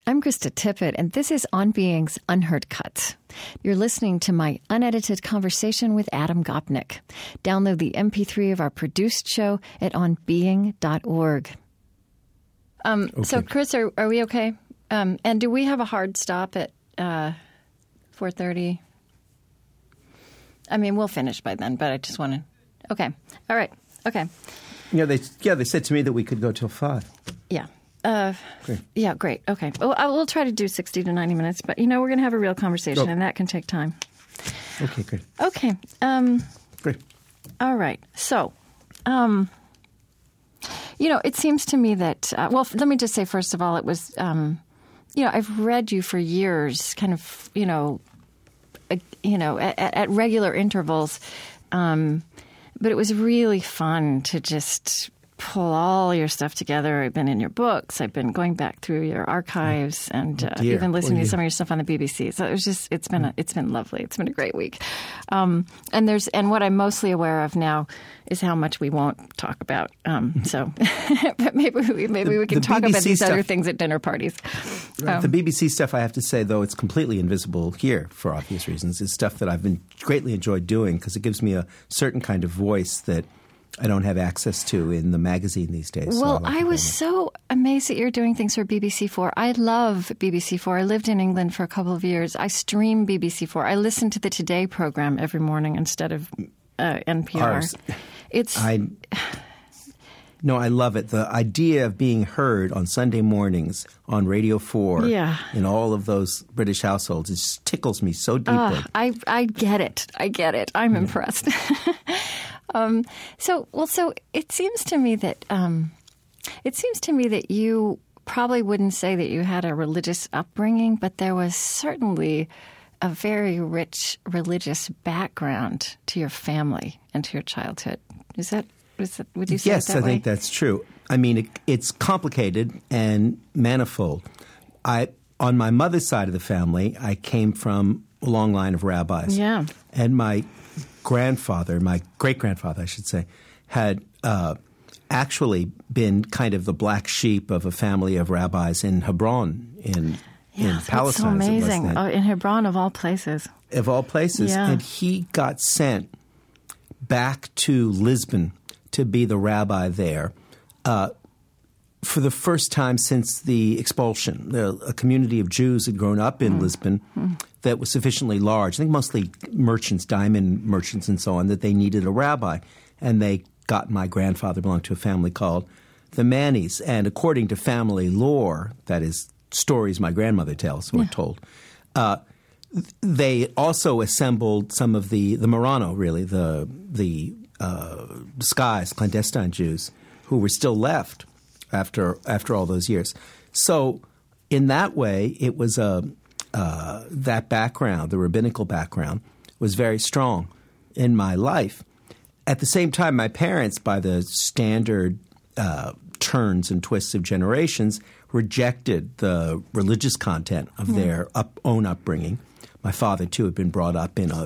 I'm Krista Tippett, and this is On Being's Unheard Cuts. You're listening to my unedited conversation with Adam Gopnik. Download the MP3 of our produced show at onbeing.org. Okay. So, Chris, are we okay? And do we have a hard stop at 4:30? I mean, we'll finish by then, but I just want to... Okay. All right. Okay. They said to me that we could go till 5. Yeah. Great. Yeah, great. Okay. Well, we'll try to do 60 to 90 minutes, but, we're going to have a real conversation, and that can take time. Okay, great. Okay. Great. All right. So, it seems to me that, let me just say, first of all, it was, I've read you for years, kind of, at regular intervals, but it was really fun to just pull all your stuff together. I've been in your books. I've been going back through your archives and even listening to some of your stuff on the BBC. So it's been lovely. It's been a great week. And what I'm mostly aware of now is how much we won't talk about. So but maybe we can talk about these other things at dinner parties. Right. The BBC stuff, I have to say, though, it's completely invisible here for obvious reasons. It's stuff that I've been greatly enjoyed doing because it gives me a certain kind of voice that I don't have access to in the magazine these days. Well, I was so amazed that you're doing things for BBC4. I love BBC4. I lived in England for a couple of years. I stream BBC4. I listen to the Today program every morning instead of NPR. I love it. The idea of being heard on Sunday mornings on Radio 4 in all of those British households, it just tickles me so deeply. I get it. I'm impressed. So it seems to me that you probably wouldn't say that you had a religious upbringing, but there was certainly a very rich religious background to your family and to your childhood. Would you say yes, it that I think that's true. I mean, it's complicated and manifold. On my mother's side of the family, I came from a long line of rabbis. Yeah. And my great-grandfather, I should say, had actually been kind of the black sheep of a family of rabbis in Hebron in Palestine. That's so amazing. In Hebron, of all places. Of all places. Yeah. And he got sent back to Lisbon to be the rabbi there for the first time since the expulsion. A community of Jews had grown up in Lisbon that was sufficiently large, I think mostly merchants, diamond merchants and so on, that they needed a rabbi. And my grandfather belonged to a family called the Mannies. And according to family lore, that is stories my grandmother tells, we're told, they also assembled some of the Marano, really, the disguised clandestine Jews who were still left after all those years. So in that way, it was that background, the rabbinical background, was very strong in my life. At the same time, my parents, by the standard turns and twists of generations, rejected the religious content of their own upbringing. My father, too, had been brought up in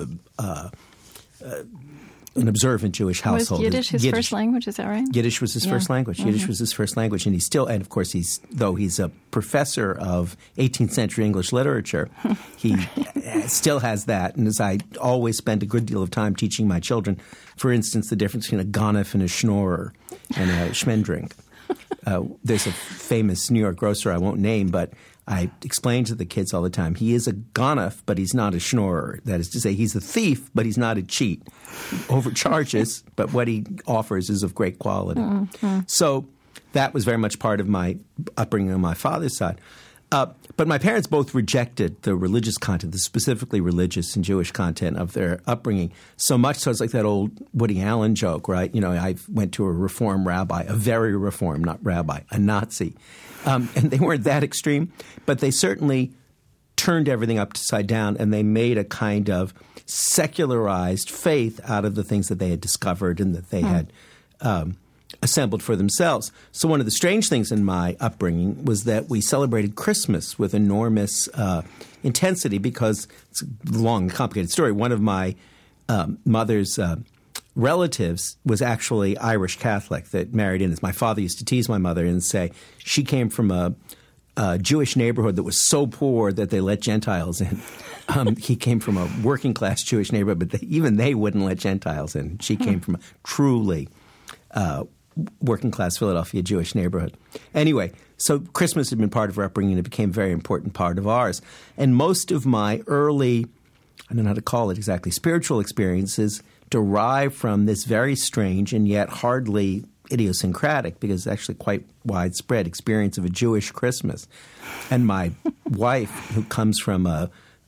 an observant Jewish household. Was Yiddish his first language? Is that right? Yiddish was his first language. Mm-hmm. Yiddish was his first language. And of course, though he's a professor of 18th century English literature, he still has that. And as I always spend a good deal of time teaching my children, for instance, the difference between a ganef and a schnorrer and a schmendrink. There's a famous New York grocer I won't name, but I explain to the kids all the time, he is a ganef, but he's not a schnorrer. That is to say, he's a thief, but he's not a cheat. He overcharges, but what he offers is of great quality. Mm-hmm. So that was very much part of my upbringing on my father's side. But my parents both rejected the religious content, the specifically religious and Jewish content of their upbringing, so much so it's like that old Woody Allen joke, right? I went to a Reform rabbi, a very Reform, not rabbi, a Nazi. And they weren't that extreme, but they certainly turned everything upside down and they made a kind of secularized faith out of the things that they had discovered and that they had assembled for themselves. So one of the strange things in my upbringing was that we celebrated Christmas with enormous intensity because it's a long, complicated story. One of my mother's relatives was actually Irish Catholic that married in. My father used to tease my mother and say she came from a Jewish neighborhood that was so poor that they let Gentiles in. He came from a working-class Jewish neighborhood, but even they wouldn't let Gentiles in. She came from a truly working-class Philadelphia Jewish neighborhood. Anyway, so Christmas had been part of her upbringing. It became a very important part of ours. And most of my early, I don't know how to call it exactly, spiritual experiences derive from this very strange and yet hardly idiosyncratic, because it's actually quite widespread, experience of a Jewish Christmas. And my wife, who comes from a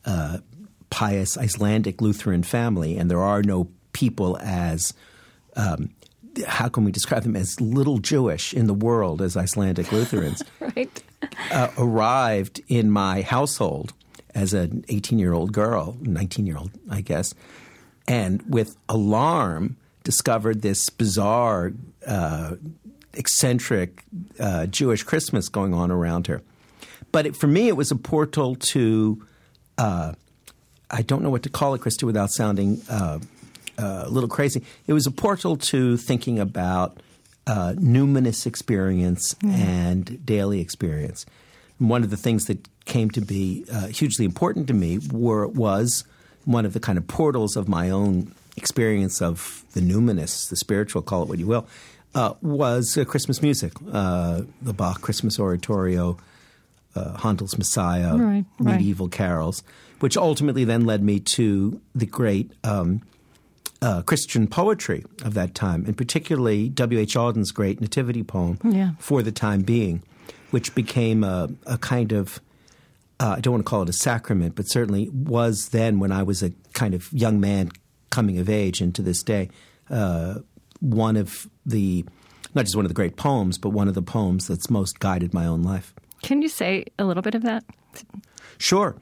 pious Icelandic Lutheran family, and there are no people as how can we describe them, as little Jewish in the world as Icelandic Lutherans, right. Arrived in my household as an 18-year-old girl, 19-year-old, I guess, and with alarm discovered this bizarre, eccentric Jewish Christmas going on around her. But for me, it was a portal to I don't know what to call it, Krista, without sounding a little crazy. It was a portal to thinking about numinous experience and daily experience. And one of the things that came to be hugely important to me was one of the kind of portals of my own experience of the numinous, the spiritual, call it what you will, was Christmas music, the Bach Christmas Oratorio, Handel's Messiah, medieval carols, which ultimately then led me to the great Christian poetry of that time, and particularly W.H. Auden's great nativity poem, For the Time Being, which became a kind of, I don't want to call it a sacrament, but certainly was then, when I was a kind of young man coming of age, and to this day, one of the, not just one of the great poems, but one of the poems that's most guided my own life. Can you say a little bit of that? Sure.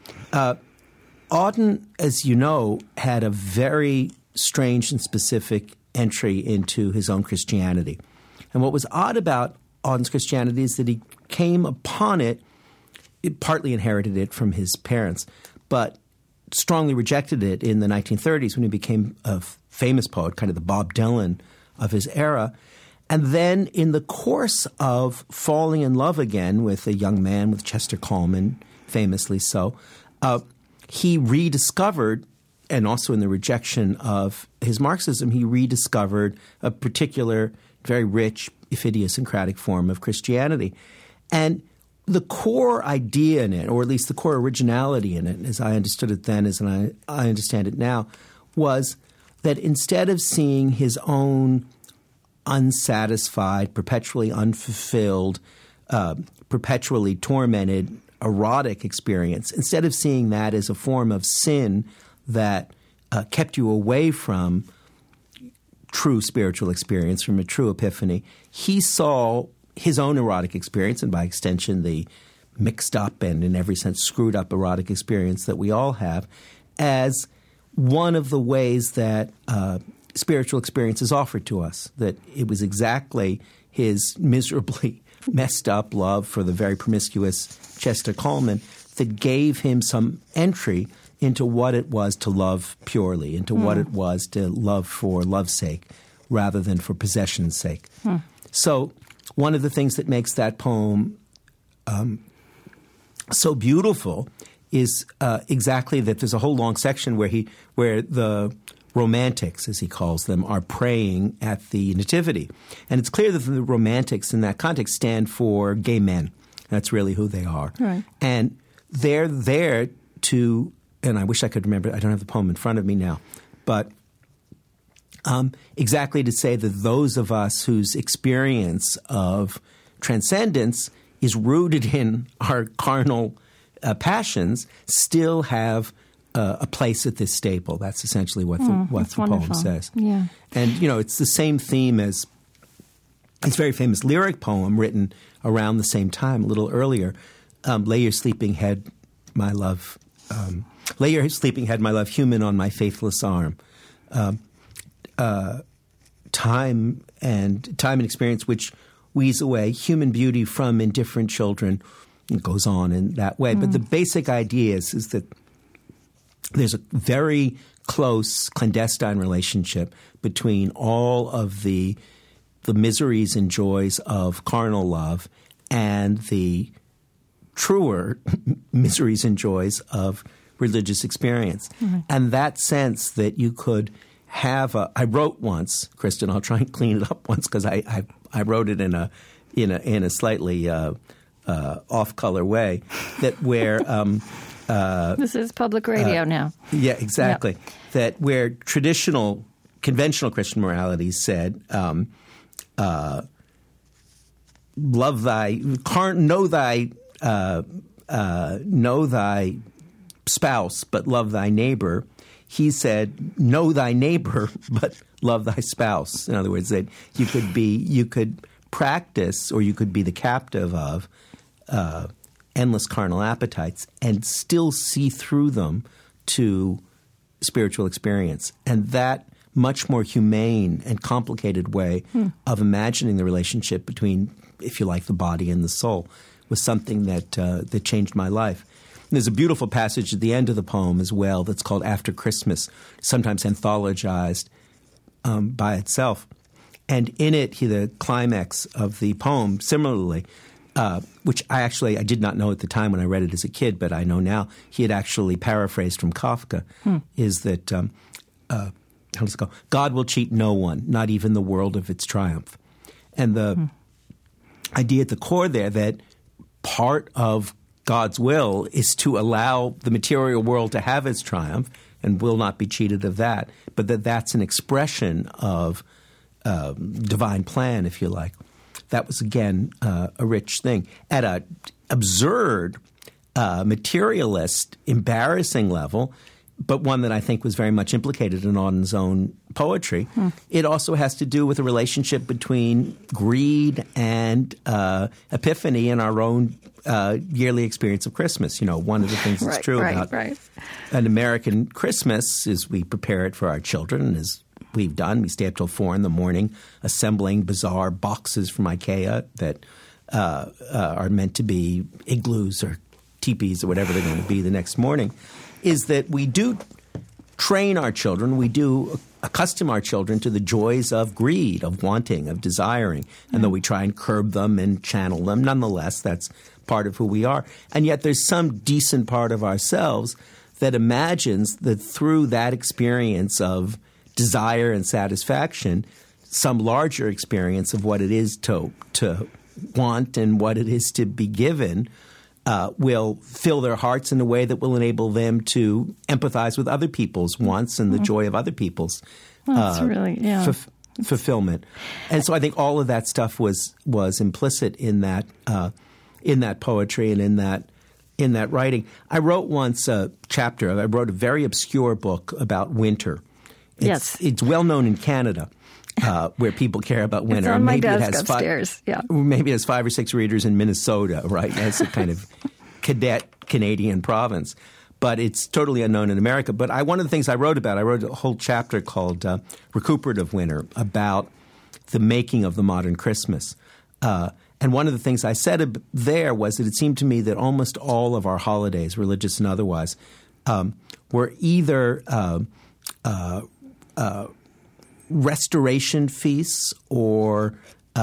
Auden, as you know, had a very strange and specific entry into his own Christianity. And what was odd about Auden's Christianity is that he came upon it, partly inherited it from his parents, but strongly rejected it in the 1930s when he became a famous poet, kind of the Bob Dylan of his era. And then in the course of falling in love again with a young man, with Chester Coleman, famously so, he rediscovered, and also in the rejection of his Marxism, he rediscovered a particular, very rich, if idiosyncratic form of Christianity. And the core idea in it, or at least the core originality in it, as I understood it then, as I understand it now, was that instead of seeing his own unsatisfied, perpetually unfulfilled, perpetually tormented, erotic experience, instead of seeing that as a form of sin that kept you away from true spiritual experience, from a true epiphany, he saw his own erotic experience, and by extension the mixed up and in every sense screwed up erotic experience that we all have, as one of the ways that spiritual experience is offered to us, that it was exactly his miserably messed up love for the very promiscuous Chester Coleman that gave him some entry into what it was to love purely, into what it was to love for love's sake rather than for possession's sake. So one of the things that makes that poem so beautiful is exactly that. There's a whole long section where the romantics, as he calls them, are praying at the Nativity. And it's clear that the romantics in that context stand for gay men. That's really who they are. Right. And they're there to, and I wish I could remember, I don't have the poem in front of me now, but exactly to say that those of us whose experience of transcendence is rooted in our carnal passions still have a place at this staple. That's essentially what the poem says. Yeah. And, it's the same theme as this very famous lyric poem written around the same time, a little earlier, Lay your sleeping head, my love, lay your sleeping head, my love, human on my faithless arm. Time and experience which weeds away human beauty from indifferent children. It goes on in that way. But the basic idea is that there's a very close clandestine relationship between all of the miseries and joys of carnal love and the truer miseries and joys of religious experience. Mm-hmm. And that sense that you could have I wrote once, Kristen, I'll try and clean it up once because I wrote it in a slightly off-color way, that where this is public radio now. Yeah, exactly. Yep. That where conventional Christian morality said, love thy, know thy spouse, but love thy neighbor. He said, know thy neighbor, but love thy spouse. In other words, that you could practice, or you could be the captive of endless carnal appetites and still see through them to spiritual experience. And that much more humane and complicated way of imagining the relationship between, if you like, the body and the soul was something that changed my life. And there's a beautiful passage at the end of the poem as well that's called After Christmas, sometimes anthologized by itself. And in it, the climax of the poem, similarly, which I did not know at the time when I read it as a kid, but I know now, he had actually paraphrased from Kafka, is that, how does it go? God will cheat no one, not even the world of its triumph. And the idea at the core there that part of God's will is to allow the material world to have its triumph and will not be cheated of that, but that's an expression of divine plan, if you like. That was, again, a rich thing. At an absurd, materialist, embarrassing level, but one that I think was very much implicated in Auden's own poetry, it also has to do with a relationship between greed and epiphany in our own yearly experience of Christmas. You know, one of the things that's true about an American Christmas is we prepare it for our children, as we've done. We stay up till 4 a.m, assembling bizarre boxes from IKEA that are meant to be igloos or teepees or whatever they're going to be the next morning, is that we do train our children, we do accustom our children to the joys of greed, of wanting, of desiring. And though we try and curb them and channel them, nonetheless, that's part of who we are. And yet there's some decent part of ourselves that imagines that through that experience of desire and satisfaction, some larger experience of what it is to want and what it is to be given will fill their hearts in a way that will enable them to empathize with other people's wants and the joy of other people's fulfillment. And so I think all of that stuff was implicit in that poetry and in that writing. I wrote once a chapter. I wrote a very obscure book about winter. It's well known in Canada, where people care about winter. It's on my desk upstairs. Maybe it has 5 or 6 readers in Minnesota, right? That's a kind of cadet Canadian province. But it's totally unknown in America. But one of the things I wrote a whole chapter called Recuperative Winter, about the making of the modern Christmas. And one of the things I said there was that it seemed to me that almost all of our holidays, religious and otherwise, were either restoration feasts or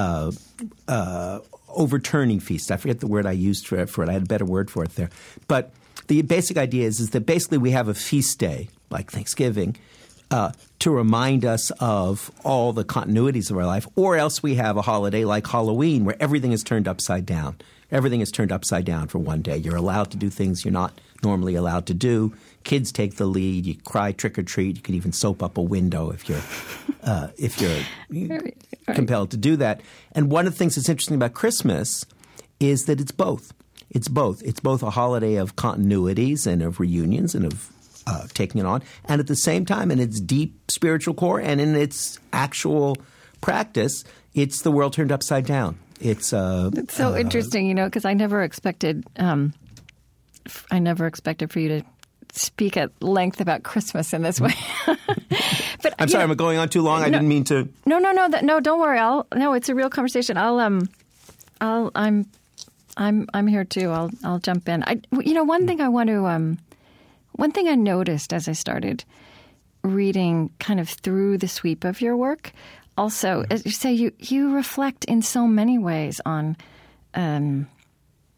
overturning feasts. I forget the word I used for it. I had a better word for it there. But the basic idea is that basically we have a feast day, like Thanksgiving, to remind us of all the continuities of our life, or else we have a holiday like Halloween where everything is turned upside down. Everything is turned upside down for one day. You're allowed to do things you're not normally allowed to do. Kids take the lead. You cry trick or treat. You can even soap up a window if you're compelled to do that. And one of the things that's interesting about Christmas is that it's both. It's both. It's both a holiday of continuities and of reunions and of taking it on, and at the same time, in its deep spiritual core and in its actual practice, it's the world turned upside down. It's so interesting, because I never expected for you to speak at length about Christmas in this way. But I'm sorry, I'm going on too long. I didn't mean to. No, don't worry. It's a real conversation. I'm here too. I'll jump in. One thing I noticed as I started reading kind of through the sweep of your work, also, as you say, you reflect in so many ways on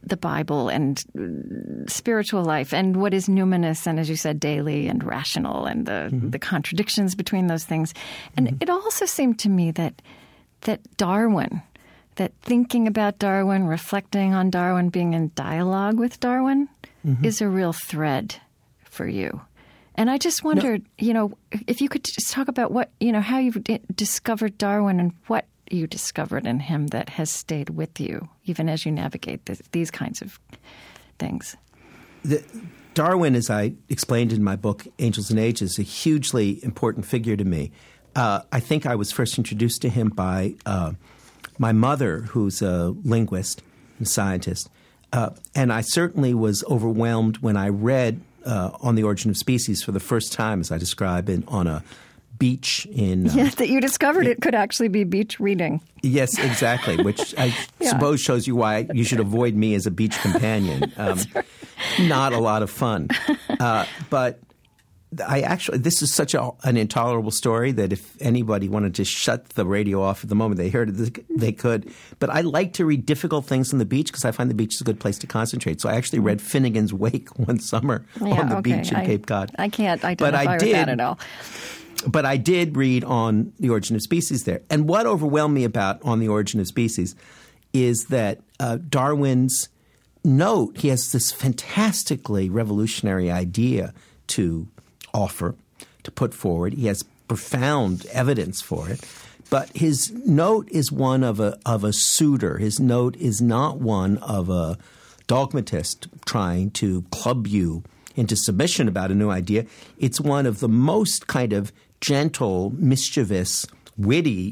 the Bible and spiritual life and what is numinous and, as you said, daily and rational and the contradictions between those things. And it also seemed to me that Darwin, that thinking about Darwin, reflecting on Darwin, being in dialogue with Darwin is a real thread for you. And I just wondered, if you could just talk about what, how you've discovered Darwin and what you discovered in him that has stayed with you, even as you navigate these kinds of things. Darwin, as I explained in my book, Angels and Ages, is a hugely important figure to me. I think I was first introduced to him by my mother, who's a linguist and scientist. And I certainly was overwhelmed when I read On the Origin of Species for the first time, as I describe, on a beach in... yes, that you discovered it could actually be beach reading. Yes, exactly, which I suppose shows you why you should avoid me as a beach companion. Not a lot of fun. But this is such an intolerable story that if anybody wanted to shut the radio off at the moment they heard it, they could. But I like to read difficult things on the beach because I find the beach is a good place to concentrate. So I actually read Finnegan's Wake one summer on the beach in Cape Cod. I can't identify with that at all. But I did read On the Origin of Species there. And what overwhelmed me about On the Origin of Species is that Darwin's note, he has this fantastically revolutionary idea to offer, to put forward. He has profound evidence for it. But his note is one of a suitor. His note is not one of a dogmatist trying to club you into submission about a new idea. It's one of the most kind of gentle, mischievous, witty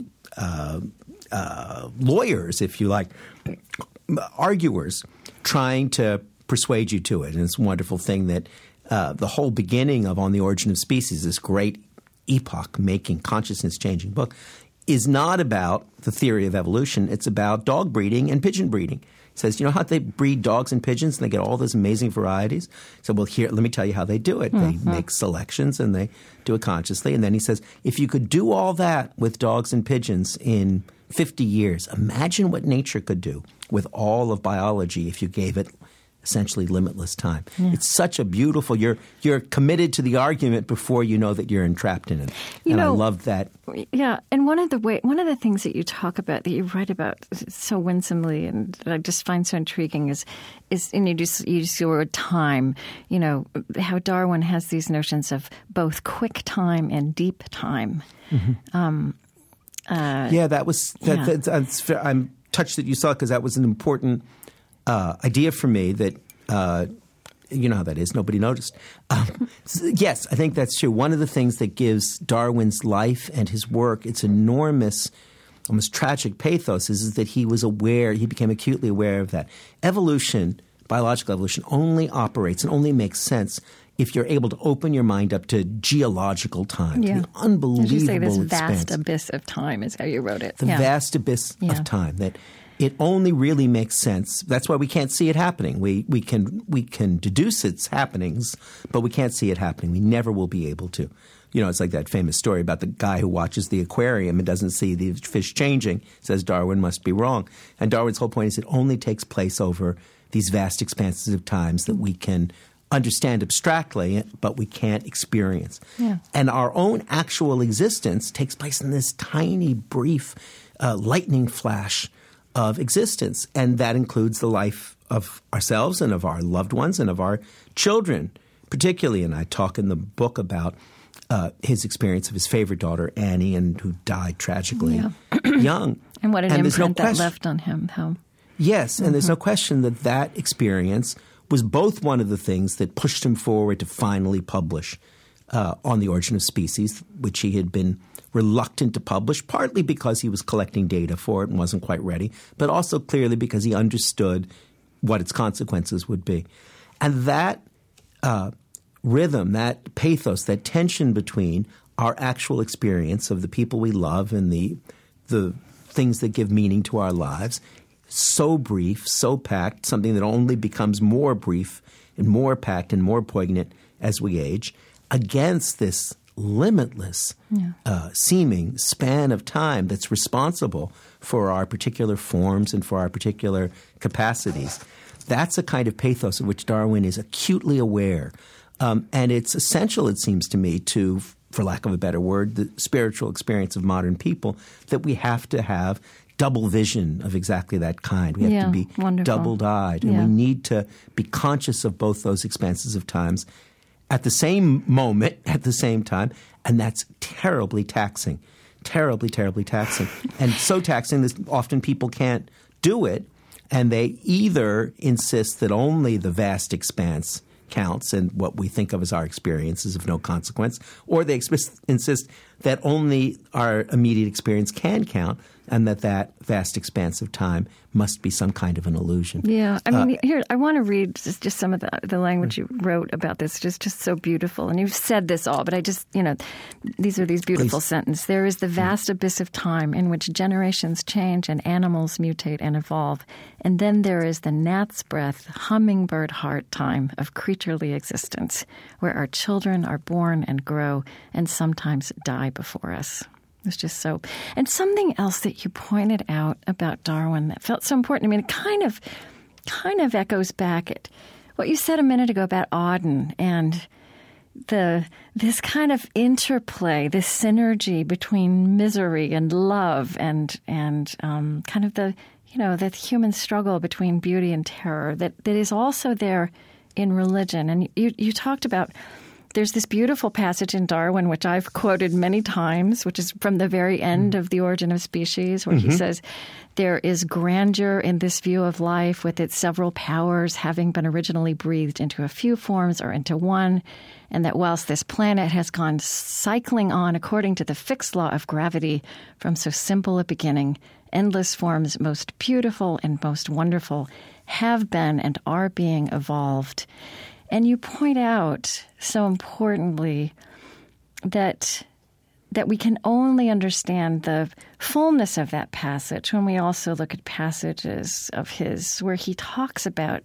lawyers, if you like, arguers, trying to persuade you to it. And it's a wonderful thing that the whole beginning of On the Origin of Species, this great epoch-making, consciousness-changing book, is not about the theory of evolution. It's about dog breeding and pigeon breeding. He says, you know how they breed dogs and pigeons and they get all those amazing varieties? So, well, here, let me tell you how they do it. They make selections and they do it consciously. And then he says, if you could do all that with dogs and pigeons in 50 years, imagine what nature could do with all of biology if you gave it essentially limitless time. Yeah. It's such a beautiful, you're committed to the argument before you know that you're entrapped in it. I love that. Yeah, and one of the things that you talk about, that you write about so winsomely and that I just find so intriguing is and you use the word time, how Darwin has these notions of both quick time and deep time. Mm-hmm. I'm touched that you saw it because that was an important idea for me that, you know how that is, nobody noticed. Yes, I think that's true. One of the things that gives Darwin's life and his work its enormous, almost tragic pathos is that he became acutely aware of that. Evolution, biological evolution, only operates and only makes sense if you're able to open your mind up to geological time, to the unbelievable expanse. As you say, this expanse. Vast abyss of time is how you wrote it. The vast abyss of time that it only really makes sense. That's why we can't see it happening. We can deduce its happenings, but we can't see it happening. We never will be able to. It's like that famous story about the guy who watches the aquarium and doesn't see the fish changing, says Darwin must be wrong. And Darwin's whole point is it only takes place over these vast expanses of times that we can understand abstractly, but we can't experience. Yeah. And our own actual existence takes place in this tiny, brief lightning flash of existence, and that includes the life of ourselves and of our loved ones and of our children, particularly. And I talk in the book about his experience of his favorite daughter, Annie, and who died tragically young. And what an imprint that left on him. Yes, and there's no question that experience was both one of the things that pushed him forward to finally publish On the Origin of Species, which he had been reluctant to publish, partly because he was collecting data for it and wasn't quite ready, but also clearly because he understood what its consequences would be. And that rhythm, that pathos, that tension between our actual experience of the people we love and the things that give meaning to our lives, so brief, so packed, something that only becomes more brief and more packed and more poignant as we age, against this limitless seeming span of time that's responsible for our particular forms and for our particular capacities. That's a kind of pathos of which Darwin is acutely aware. And it's essential, it seems to me, to, for lack of a better word, the spiritual experience of modern people, that we have to have double vision of exactly that kind. We have to be double-dyed. And we need to be conscious of both those expanses of times at the same moment, at the same time. And that's terribly taxing. Terribly, terribly taxing. And so taxing that often people can't do it. And they either insist that only the vast expanse counts and what we think of as our experience is of no consequence, or they insist that only our immediate experience can count and that vast expanse of time must be some kind of an illusion. Yeah. I mean, here, I want to read just some of the language you wrote about this. Just so beautiful. And you've said this all, but I just, these are these beautiful sentences. There is the vast abyss of time in which generations change and animals mutate and evolve. And then there is the gnat's breath, hummingbird heart time of creaturely existence, where our children are born and grow and sometimes die before us. It was just so. And something else that you pointed out about Darwin that felt so important. I mean, it kind of echoes back at what you said a minute ago about Auden and this kind of interplay, this synergy between misery and love and kind of the human struggle between beauty and terror that is also there in religion. And you talked about. There's this beautiful passage in Darwin, which I've quoted many times, which is from the very end of The Origin of Species, where he says, there is grandeur in this view of life with its several powers having been originally breathed into a few forms or into one, and that whilst this planet has gone cycling on according to the fixed law of gravity from so simple a beginning, endless forms most beautiful and most wonderful have been and are being evolved. And you point out so importantly that we can only understand the fullness of that passage when we also look at passages of his where he talks about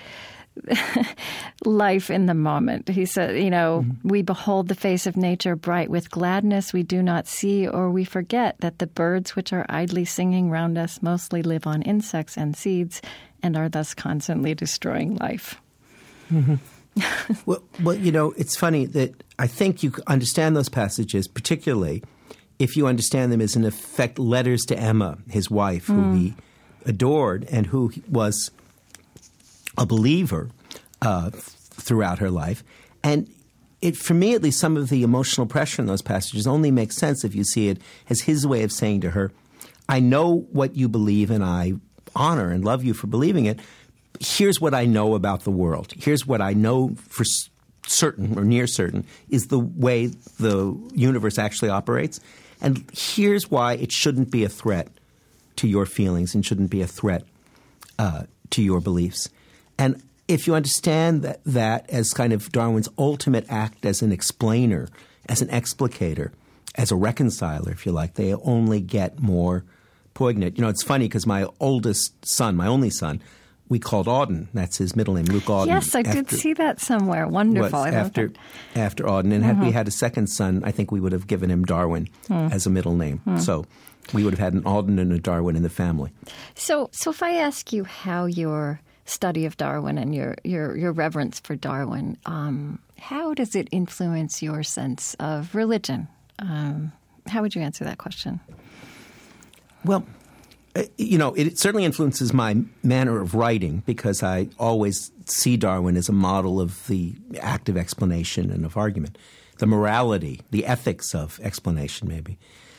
life in the moment. He said, we behold the face of nature bright with gladness we do not see, or we forget that the birds which are idly singing round us mostly live on insects and seeds and are thus constantly destroying life. Mm-hmm. Well, it's funny that I think you understand those passages, particularly if you understand them as, in effect, letters to Emma, his wife, who he adored and who was a believer throughout her life. And for me, at least, some of the emotional pressure in those passages only makes sense if you see it as his way of saying to her, I know what you believe and I honor and love you for believing it. Here's what I know about the world. Here's what I know for certain or near certain is the way the universe actually operates. And here's why it shouldn't be a threat to your feelings and shouldn't be a threat to your beliefs. And if you understand that as kind of Darwin's ultimate act as an explainer, as an explicator, as a reconciler, if you like, they only get more poignant. It's funny because my oldest son, my only son, we called Auden. That's his middle name, Luke Auden. Yes, I did see that somewhere. Wonderful. After Auden. And had we had a second son, I think we would have given him Darwin as a middle name. So we would have had an Auden and a Darwin in the family. So if I ask you how your study of Darwin and your reverence for Darwin, how does it influence your sense of religion? How would you answer that question? Well, it certainly influences my manner of writing because I always see Darwin as a model of the active explanation and of argument, the morality, the ethics of explanation maybe.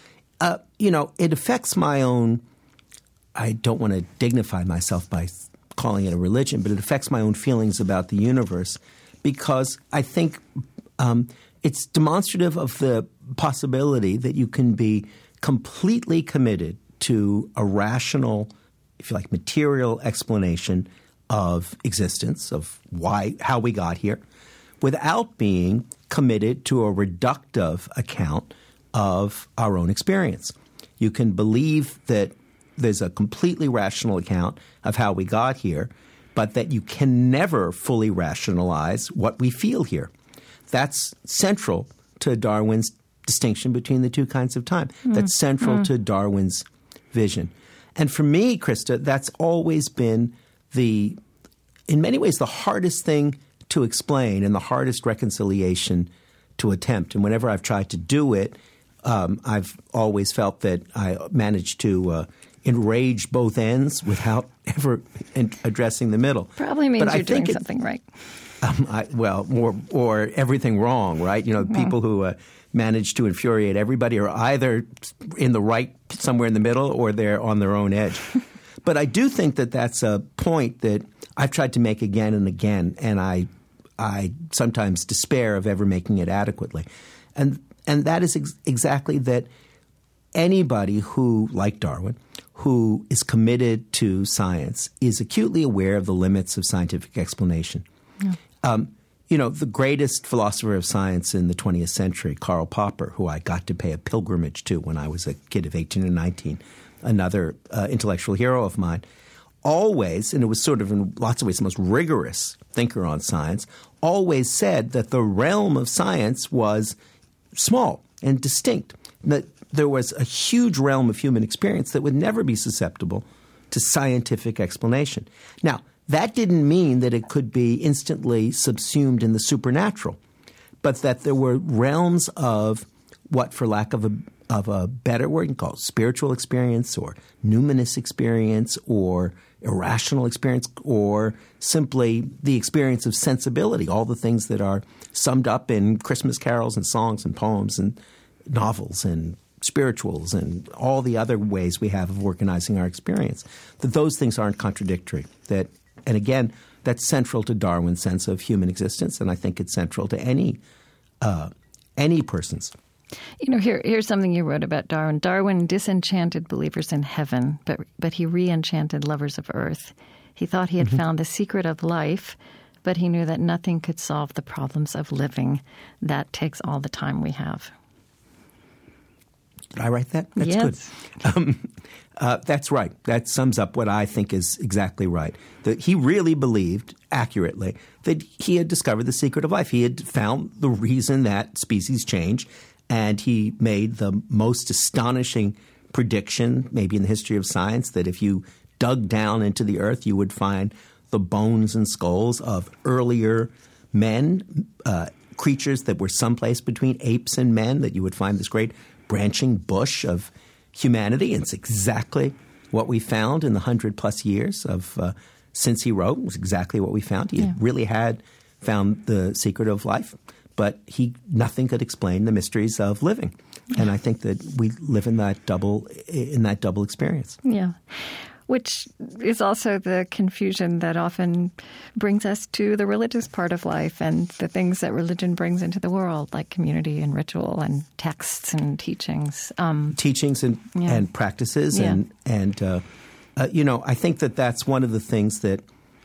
It affects my own – I don't want to dignify myself by calling it a religion, but it affects my own feelings about the universe because I think it's demonstrative of the possibility that you can be completely committed to a rational, if you like, material explanation of existence, of how we got here, without being committed to a reductive account of our own experience. You can believe that there's a completely rational account of how we got here, but that you can never fully rationalize what we feel here. That's central to Darwin's distinction between the two kinds of time. That's central to Darwin's vision. And for me, Krista, that's always been the in many ways the hardest thing to explain and the hardest reconciliation to attempt. And whenever I've tried to do it, I've always felt that I managed to enrage both ends without ever addressing the middle. Probably means you're doing something right. Or everything wrong, right? People who manage to infuriate everybody are either in the right, somewhere in the middle, or they're on their own edge. But I do think that that's a point that I've tried to make again and again, and I sometimes despair of ever making it adequately. And that is exactly that anybody who, like Darwin, who is committed to science is acutely aware of the limits of scientific explanation. Yeah. The greatest philosopher of science in the 20th century, Karl Popper, who I got to pay a pilgrimage to when I was a kid of 18 or 19, another intellectual hero of mine, always, and it was sort of in lots of ways the most rigorous thinker on science, always said that the realm of science was small and distinct, that there was a huge realm of human experience that would never be susceptible to scientific explanation. Now, that didn't mean that it could be instantly subsumed in the supernatural, but that there were realms of what, for lack of a better word, you can call it spiritual experience or numinous experience or irrational experience or simply the experience of sensibility, all the things that are summed up in Christmas carols and songs and poems and novels and spirituals and all the other ways we have of organizing our experience, that those things aren't contradictory. And again, that's central to Darwin's sense of human existence, and I think it's central to any person's. Here's something you wrote about Darwin. Darwin disenchanted believers in heaven, but he re-enchanted lovers of earth. He thought he had found the secret of life, but he knew that nothing could solve the problems of living. That takes all the time we have. Did I write that? That's yes. Good. That's right. That sums up what I think is exactly right. That he really believed accurately that he had discovered the secret of life. He had found the reason that species change, and he made the most astonishing prediction, maybe in the history of science, that if you dug down into the earth, you would find the bones and skulls of earlier men, creatures that were someplace between apes and men, that you would find this great branching bush of humanity. And it's exactly what we found in the 100-plus years of since he wrote. It was exactly what we found. He really had found the secret of life, but nothing could explain the mysteries of living. And I think that we live in that double experience. Yeah. Which is also the confusion that often brings us to the religious part of life and the things that religion brings into the world, like community and ritual and texts and teachings. Teachings and practices. Yeah. And I think that that's one of the things that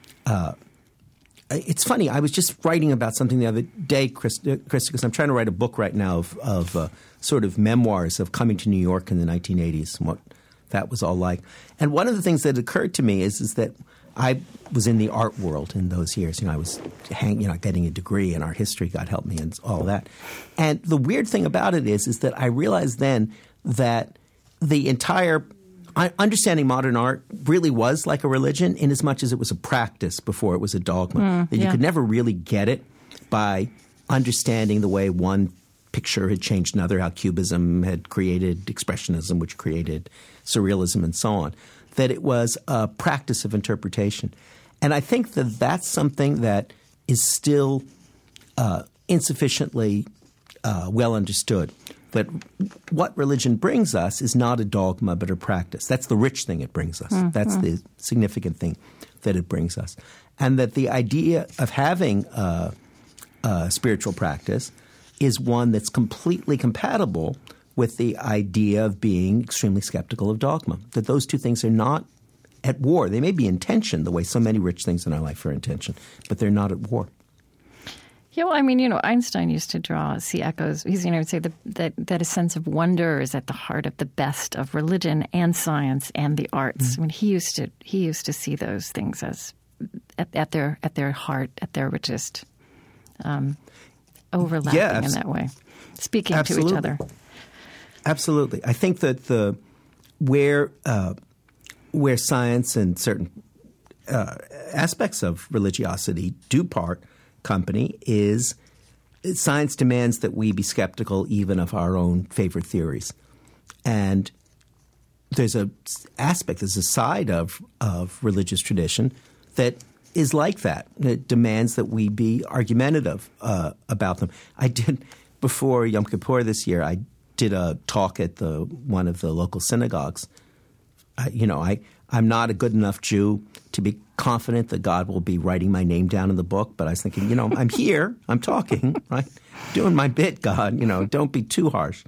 it's funny. I was just writing about something the other day, Chris, because I'm trying to write a book right now of sort of memoirs of coming to New York in the 1980s and what that was all like. And one of the things that occurred to me is that I was in the art world in those years. I was getting a degree in art history, God help me, and all that. And the weird thing about it is that I realized then that the entire understanding modern art really was like a religion in as much as it was a practice before it was a dogma. That you could never really get it by understanding the way one picture had changed another, how Cubism had created Expressionism, which created Surrealism and so on, that it was a practice of interpretation. And I think that that's something that is still insufficiently well understood. But what religion brings us is not a dogma but a practice. That's the rich thing it brings us. That's the significant thing that it brings us. And that the idea of having a spiritual practice is one that's completely compatible with the idea of being extremely skeptical of dogma, that those two things are not at war. They may be in tension the way so many rich things in our life are in tension, but they're not at war. Yeah, well, Einstein used to see echoes. He'd say that a sense of wonder is at the heart of the best of religion and science and the arts. He used to see those things as at their heart, at their richest, overlapping in that way, speaking to each other. Absolutely. I think that where science and certain aspects of religiosity do part company is science demands that we be skeptical even of our own favorite theories. And there's a side of religious tradition that is like that. It demands that we be argumentative about them. I did, before Yom Kippur this year, I did a talk at one of the local synagogues. I'm not a good enough Jew to be confident that God will be writing my name down in the book, but I was thinking, I'm here, I'm talking, right? Doing my bit, God, don't be too harsh.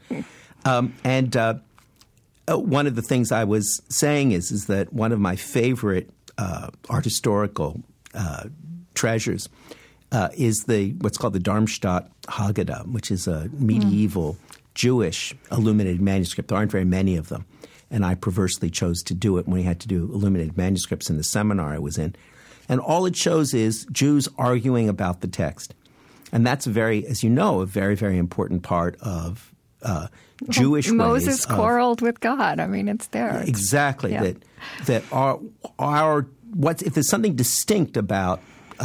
One of the things I was saying is that one of my favorite art historical treasures is what's called the Darmstadt Haggadah, which is a medieval Jewish illuminated manuscript. There aren't very many of them. And I perversely chose to do it when we had to do illuminated manuscripts in the seminar I was in. And all it shows is Jews arguing about the text. And that's a very, very important part of Jewish ways. Moses quarreled with God. I mean, it's there. Exactly. Yeah. That if there's something distinct about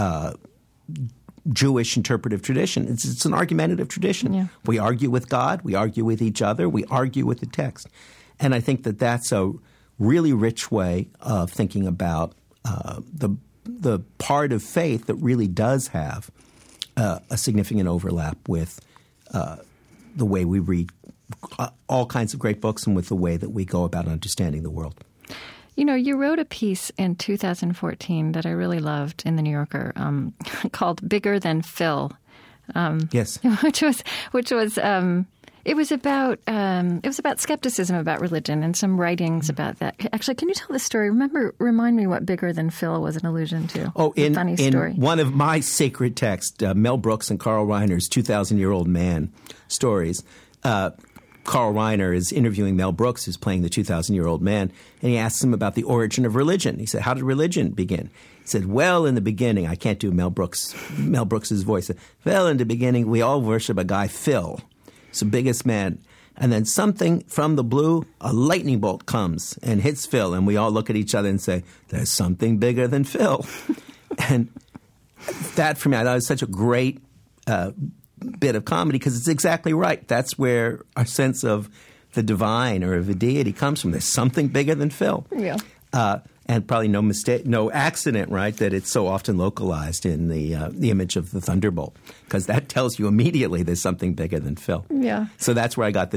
Jewish interpretive tradition, it's an argumentative tradition. Yeah. We argue with God. We argue with each other. We argue with the text. And I think that that's a really rich way of thinking about the part of faith that really does have a significant overlap with the way we read all kinds of great books and with the way that we go about understanding the world. You wrote a piece in 2014 that I really loved in the New Yorker called "Bigger Than Phil." Yes, which was. It was about skepticism about religion and some writings about that. Actually, can you tell the story? Remind me what "Bigger Than Phil" was an allusion to. Funny story. In one of my sacred texts, Mel Brooks and Carl Reiner's 2,000-Year-Old Man stories, Carl Reiner is interviewing Mel Brooks, who's playing the 2,000-year-old man, and he asks him about the origin of religion. He said, "How did religion begin?" He said, "Well, in the beginning," I can't do Mel Brooks's voice. "Well, in the beginning, we all worship a guy, Phil. It's the biggest man. And then something from the blue, a lightning bolt comes and hits Phil. And we all look at each other and say, there's something bigger than Phil." And that, for me, I thought was such a great bit of comedy because it's exactly right. That's where our sense of the divine or of a deity comes from. There's something bigger than Phil. Yeah. And probably no mistake, no accident, right, that it's so often localized in the image of the thunderbolt, because that tells you immediately there's something bigger than Phil. Yeah. So that's where I got the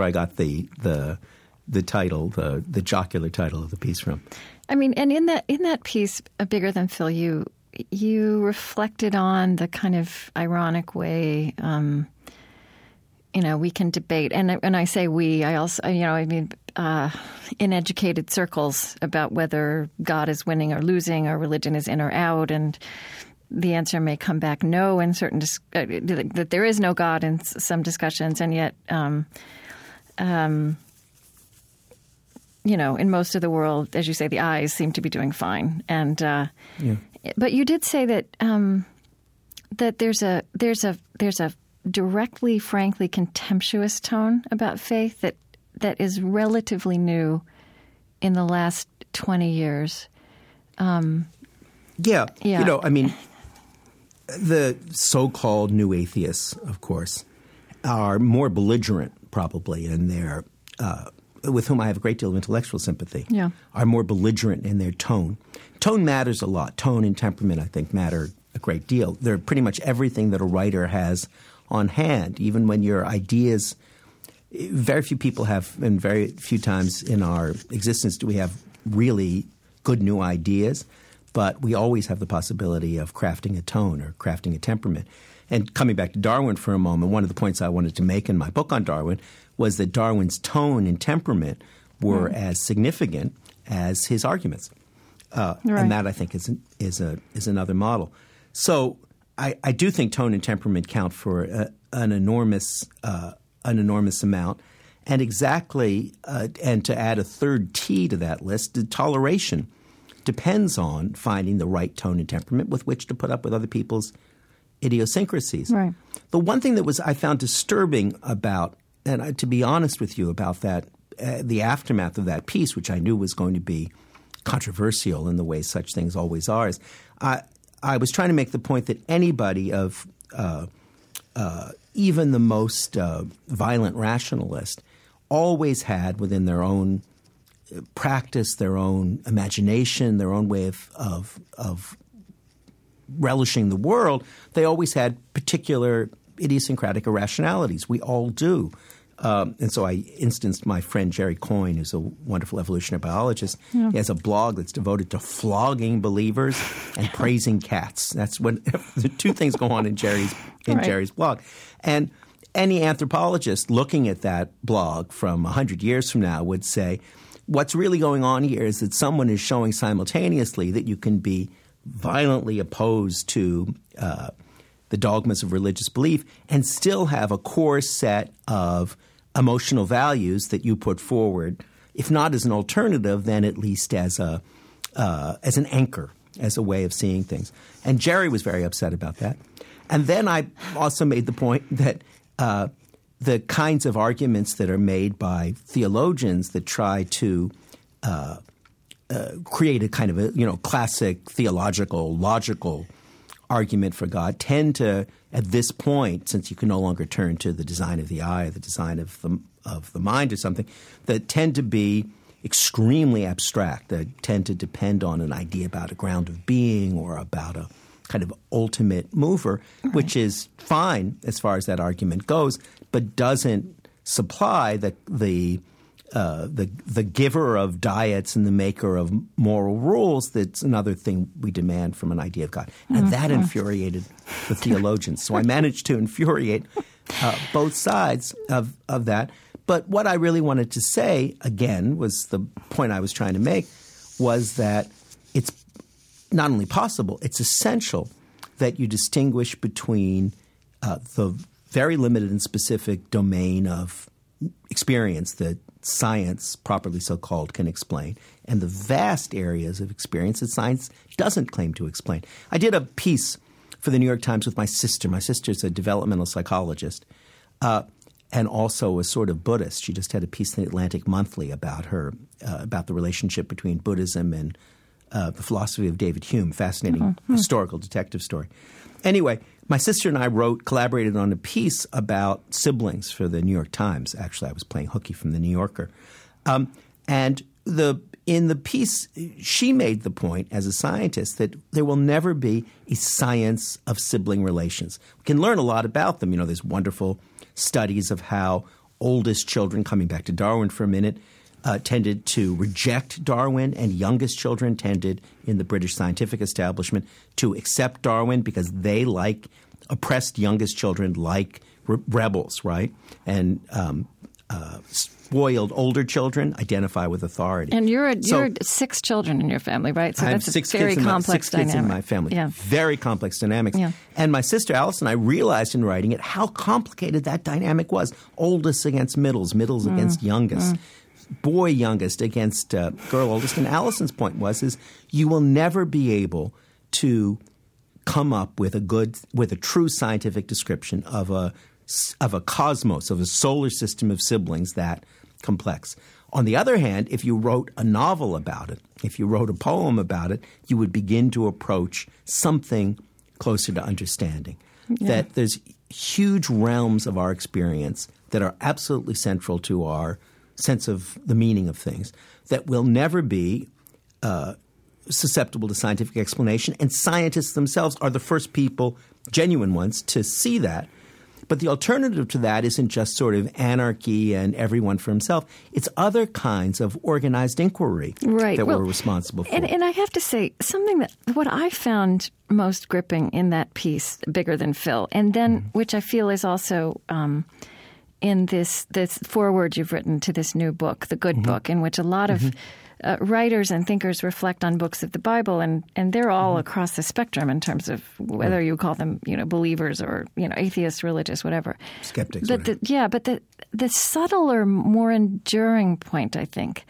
title, the jocular title of the piece from. I mean, and in that piece, "Bigger Than Phil," you reflected on the kind of ironic way. We can debate, and when I say we, I also, in educated circles about whether God is winning or losing, or religion is in or out, and the answer may come back no in certain that there is no God in some discussions, and yet, in most of the world, as you say, the eyes seem to be doing fine, and but you did say that that there's a directly, frankly contemptuous tone about faith that is relatively new in the last 20 years. Yeah. The so-called new atheists, of course, are more belligerent probably in their with whom I have a great deal of intellectual sympathy, are more belligerent in their tone. Tone matters a lot. Tone and temperament, I think, matter a great deal. They're pretty much everything that a writer has on hand, even when your ideas – very few people have, and very few times in our existence do we have really good new ideas, but we always have the possibility of crafting a tone or crafting a temperament. And coming back to Darwin for a moment, one of the points I wanted to make in my book on Darwin was that Darwin's tone and temperament were as significant as his arguments. And that, I think, is another model. So I do think tone and temperament count for an enormous amount. And exactly, and to add a third T to that list, the toleration depends on finding the right tone and temperament with which to put up with other people's idiosyncrasies. Right. The one thing that I found disturbing about, and to be honest with you about that, the aftermath of that piece, which I knew was going to be controversial in the way such things always are. Is I was trying to make the point that anybody of even the most violent rationalist always had within their own practice, their own imagination, their own way of relishing the world, they always had particular idiosyncratic irrationalities. We all do. And so I instanced my friend Jerry Coyne, who's a wonderful evolutionary biologist. Yeah. He has a blog that's devoted to flogging believers and praising cats. That's what the two things go on in Jerry's blog. And any anthropologist looking at that blog from 100 years from now would say, what's really going on here is that someone is showing simultaneously that you can be violently opposed to the dogmas of religious belief and still have a core set of emotional values that you put forward, if not as an alternative, then at least as an anchor, as a way of seeing things. And Jerry was very upset about that. And then I also made the point that the kinds of arguments that are made by theologians that try to create a kind of classic theological, logical argument for God tend to, at this point, since you can no longer turn to the design of the eye or the design of the mind or something, that tend to be extremely abstract, that tend to depend on an idea about a ground of being or about a kind of ultimate mover, right, which is fine as far as that argument goes, but doesn't supply the giver of diets and the maker of moral rules. That's another thing we demand from an idea of God. And that infuriated the theologians. So I managed to infuriate both sides of that. But what I really wanted to say, again, was the point I was trying to make, was that it's not only possible, it's essential that you distinguish between the very limited and specific domain of experience that science, properly so called, can explain, and the vast areas of experience that science doesn't claim to explain. I did a piece for the New York Times with my sister. My sister's a developmental psychologist and also a sort of Buddhist. She just had a piece in the Atlantic Monthly about her about the relationship between Buddhism and the philosophy of David Hume, fascinating historical detective story. Anyway, my sister and I collaborated on a piece about siblings for the New York Times. Actually, I was playing hooky from the New Yorker. And in the piece, she made the point as a scientist that there will never be a science of sibling relations. We can learn a lot about them. There's wonderful studies of how oldest children, coming back to Darwin for a minute, tended to reject Darwin, and youngest children tended, in the British scientific establishment, to accept Darwin because they, like oppressed youngest children, like rebels, right? And spoiled older children identify with authority. And you're 6 children in your family, right? So that's a very complex dynamic. 6 kids in my family. Yeah. Very complex dynamics. Yeah. And my sister Alice and I realized in writing it how complicated that dynamic was. Oldest against middles against youngest. Boy youngest against girl oldest. And Allison's point is you will never be able to come up with a true scientific description of a cosmos, of a solar system of siblings that complex. On the other hand, if you wrote a novel about it, if you wrote a poem about it, you would begin to approach something closer to understanding. Yeah. That there's huge realms of our experience that are absolutely central to our sense of the meaning of things that will never be susceptible to scientific explanation. And scientists themselves are the first people, genuine ones, to see that. But the alternative to that isn't just sort of anarchy and everyone for himself. It's other kinds of organized inquiry that we're responsible for. And I have to say, what I found most gripping in that piece, Bigger Than Phil, and then which I feel is also in this foreword you've written to this new book, The Good Book, in which a lot of writers and thinkers reflect on books of the Bible, and they're all across the spectrum in terms of whether you call them, believers or, atheists, religious, whatever. Skeptics. But the subtler, more enduring point, I think,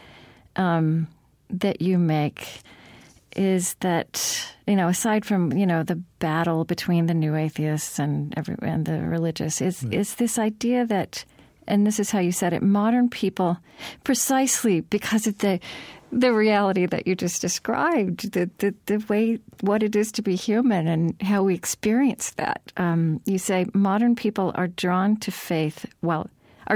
that you make is that, aside from, the battle between the new atheists and the religious, is this idea that, and this is how you said it, modern people, precisely because of the reality that you just described, the way, what it is to be human and how we experience that. You say modern people are drawn to faith while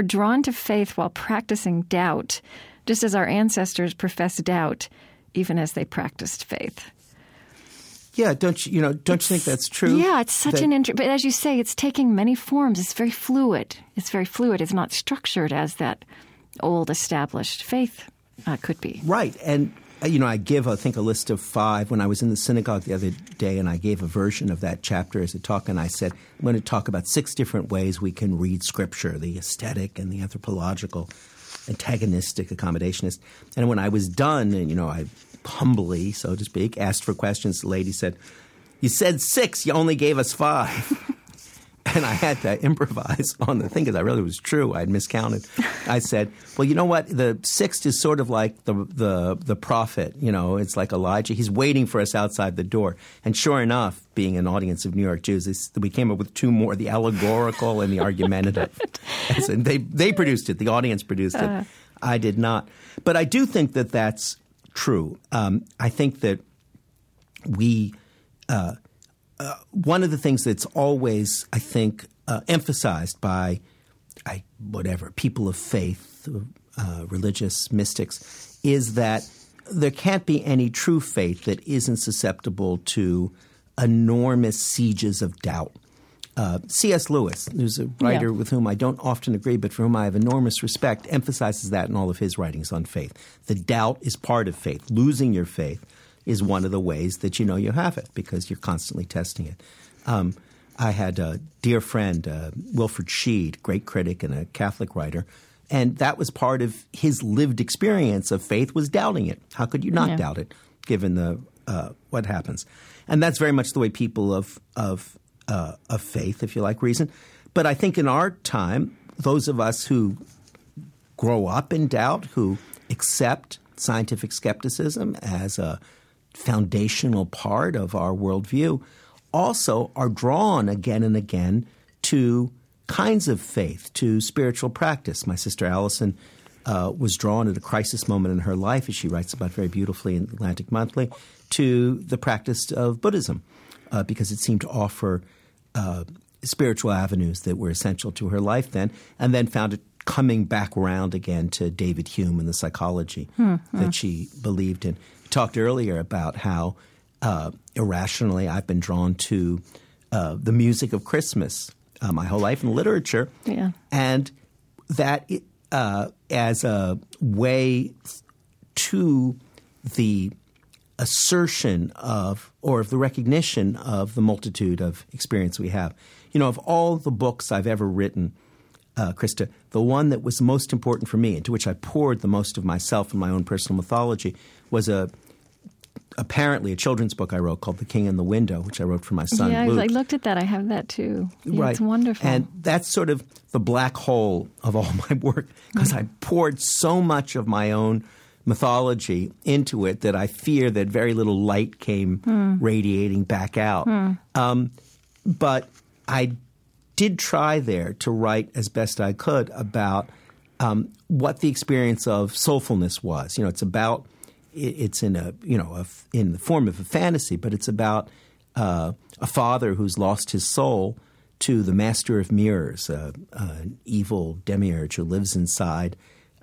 practicing doubt, just as our ancestors professed doubt even as they practiced faith. Yeah, don't you think that's true? Yeah, it's such but as you say, it's taking many forms. It's very fluid. It's not structured as that old established faith could be. Right. And, I give, I think, a list of 5 when I was in the synagogue the other day, and I gave a version of that chapter as a talk, and I said, I'm going to talk about 6 different ways we can read Scripture, the aesthetic and the anthropological, antagonistic, accommodationist. And when I was done, and, I humbly, so to speak, asked for questions, the lady said, you said 6, you only gave us 5. And I had to improvise on the thing because I really was true. I had miscounted. I said, well, you know what? The 6th is sort of like the prophet. It's like Elijah. He's waiting for us outside the door. And sure enough, being an audience of New York Jews, we came up with 2 more, the allegorical and the argumentative. And they produced it. The audience produced it. I did not. But I do think that that's true. I think that we one of the things that's always, I think, emphasized by people of faith, religious mystics, is that there can't be any true faith that isn't susceptible to enormous sieges of doubt. C.S. Lewis, who's a writer with whom I don't often agree, but for whom I have enormous respect, emphasizes that in all of his writings on faith. The doubt is part of faith. Losing your faith is one of the ways that you have it because you're constantly testing it. I had a dear friend, Wilfred Sheed, great critic and a Catholic writer, and that was part of his lived experience of faith was doubting it. How could you not doubt it, given what happens? And that's very much the way people of faith, if you like, reason. But I think in our time, those of us who grow up in doubt, who accept scientific skepticism as a foundational part of our worldview, also are drawn again and again to kinds of faith, to spiritual practice. My sister Allison was drawn at a crisis moment in her life, as she writes about very beautifully in Atlantic Monthly, to the practice of Buddhism because it seemed to offer spiritual avenues that were essential to her life then, and then found it coming back around again to David Hume and the psychology that she believed in. We talked earlier about how irrationally I've been drawn to the music of Christmas my whole life in literature, and that as a way to the assertion of or of the recognition of the multitude of experience we have. Of all the books I've ever written, Krista, the one that was most important for me, into which I poured the most of myself and my own personal mythology, was apparently a children's book I wrote called The King in the Window, which I wrote for my son Luke. I looked at that. I have that too. Yeah, right. It's wonderful. And that's sort of the black hole of all my work because I poured so much of my own mythology into it that I fear that very little light came radiating back out. But I did try there to write as best I could about what the experience of soulfulness was. It's in in the form of a fantasy, but it's about a father who's lost his soul to the master of mirrors, an evil demiurge who lives inside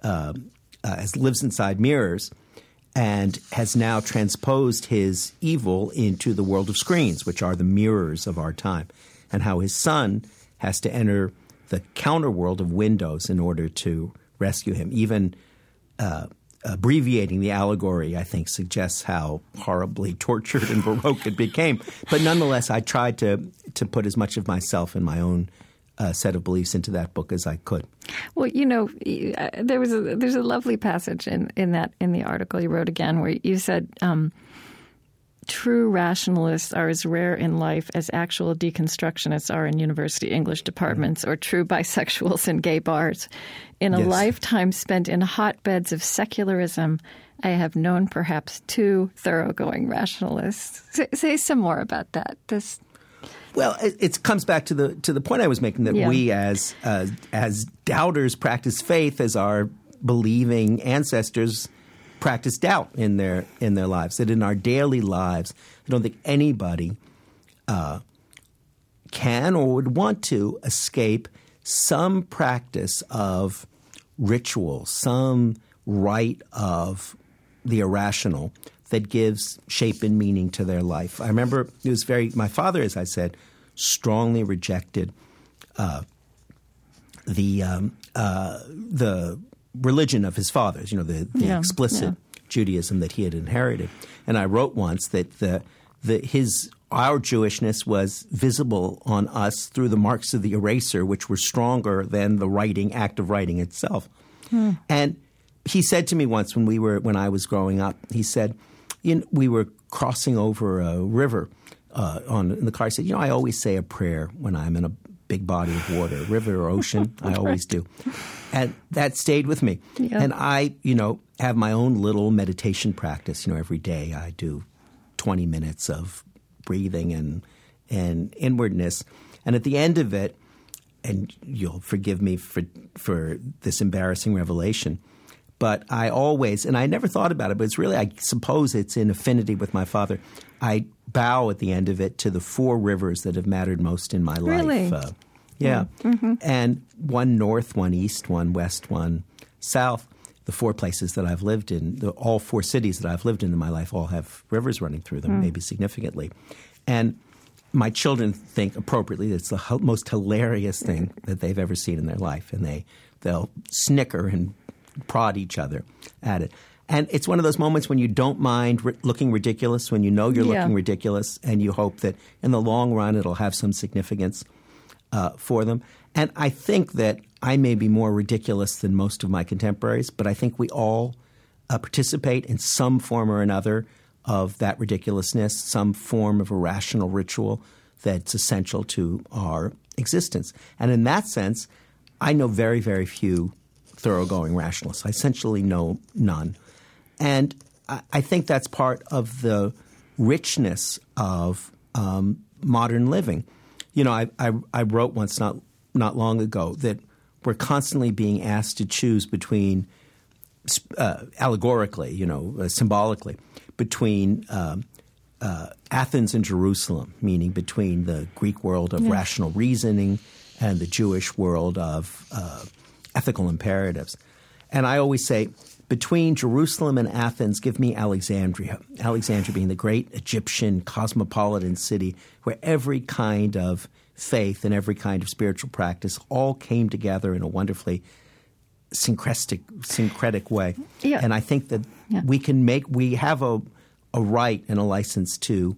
mirrors and has now transposed his evil into the world of screens, which are the mirrors of our time, and how his son has to enter the counter world of windows in order to rescue him. Even abbreviating the allegory, I think, suggests how horribly tortured and baroque it became. But nonetheless, I tried to put as much of myself and my own set of beliefs into that book as I could. Well, there's a lovely passage in the article you wrote again where you said true rationalists are as rare in life as actual deconstructionists are in university English departments or true bisexuals in gay bars. In a lifetime spent in hotbeds of secularism, I have known perhaps 2 thoroughgoing rationalists. Say some more about that. Well, it comes back to the point I was making that we as doubters practice faith as our believing ancestors practice doubt in their lives. That in our daily lives, I don't think anybody can or would want to escape some practice of ritual, some rite of the irrational that gives shape and meaning to their life. I remember it was my father, as I said, strongly rejected the religion of his fathers, the explicit Judaism that he had inherited. And I wrote once that our Jewishness was visible on us through the marks of the eraser, which were stronger than the act of writing itself. And he said to me once when I was growing up, he said, we were crossing over a river in the car. He said, I always say a prayer when I'm in a big body of water, river or ocean. I always do. And that stayed with me. Yeah. And I, have my own little meditation practice. Every day I do 20 minutes of breathing and inwardness. And at the end of it, and you'll forgive me for this embarrassing revelation, but I always, and I never thought about it, but it's really, I suppose it's in affinity with my father, I bow at the end of it to the 4 rivers that have mattered most in my really? life. Yeah. Mm-hmm. And one north, one east, one west, one south. The 4 places that I've lived in, all 4 cities that I've lived in my life all have rivers running through them, maybe significantly. And my children think appropriately it's the most hilarious thing that they've ever seen in their life. And they'll snicker and prod each other at it. And it's one of those moments when you don't mind looking ridiculous, when you know you're looking ridiculous, and you hope that in the long run it'll have some significance for them. And I think that I may be more ridiculous than most of my contemporaries, but I think we all participate in some form or another of that ridiculousness, some form of irrational ritual that's essential to our existence. And in that sense, I know very, very few thoroughgoing rationalists. I essentially know none. And I think that's part of the richness of modern living. I wrote once not long ago that we're constantly being asked to choose between allegorically, symbolically, between Athens and Jerusalem, meaning between the Greek world of rational reasoning and the Jewish world of ethical imperatives. And I always say, between Jerusalem and Athens, give me Alexandria. Alexandria being the great Egyptian cosmopolitan city where every kind of faith and every kind of spiritual practice all came together in a wonderfully syncretic way. Yeah. And I think that we have a right and a license to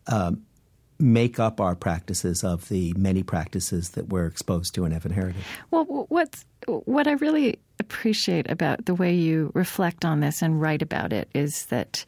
make up our practices of the many practices that we're exposed to and have inherited. Well, what I really appreciate about the way you reflect on this and write about it is that,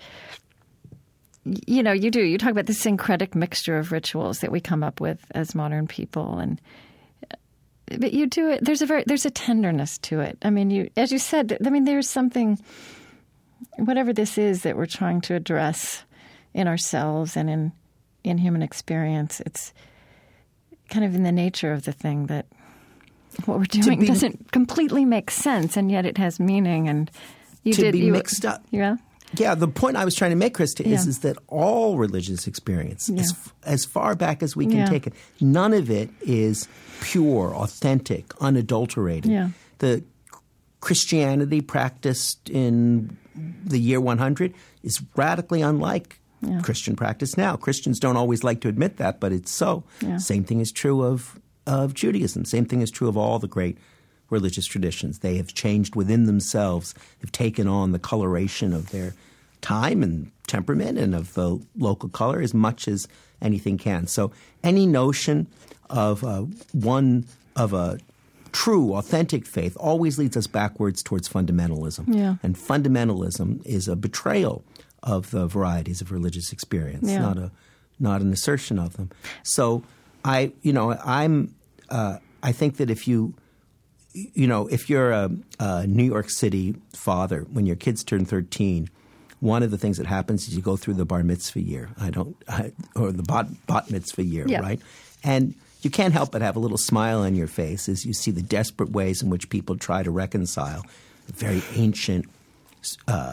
you talk about the syncretic mixture of rituals that we come up with as modern people, but you do it. There's a tenderness to it. I mean, as you said, there's something, whatever this is that we're trying to address in ourselves and in human experience, it's kind of in the nature of the thing that what we're doing doesn't completely make sense, and yet it has meaning. And mixed up. Yeah. Yeah, the point I was trying to make, Krista, is that all religious experience, as far back as we can take it, none of it is pure, authentic, unadulterated. Yeah. The Christianity practiced in the year 100 is radically unlike Christian practice now. Christians don't always like to admit that, but it's so. Yeah. Same thing is true of Judaism. Same thing is true of all the great religious traditions. They have changed within themselves. They've taken on the coloration of their time and temperament and of the local color as much as anything can. So any notion of a true, authentic faith always leads us backwards towards fundamentalism. Yeah. And fundamentalism is a betrayal of the varieties of religious experience, not an assertion of them. So I think that if you're a New York City father, when your kids turn 13, one of the things that happens is you go through the bar mitzvah year. Or the bat mitzvah year, right? And you can't help but have a little smile on your face as you see the desperate ways in which people try to reconcile very ancient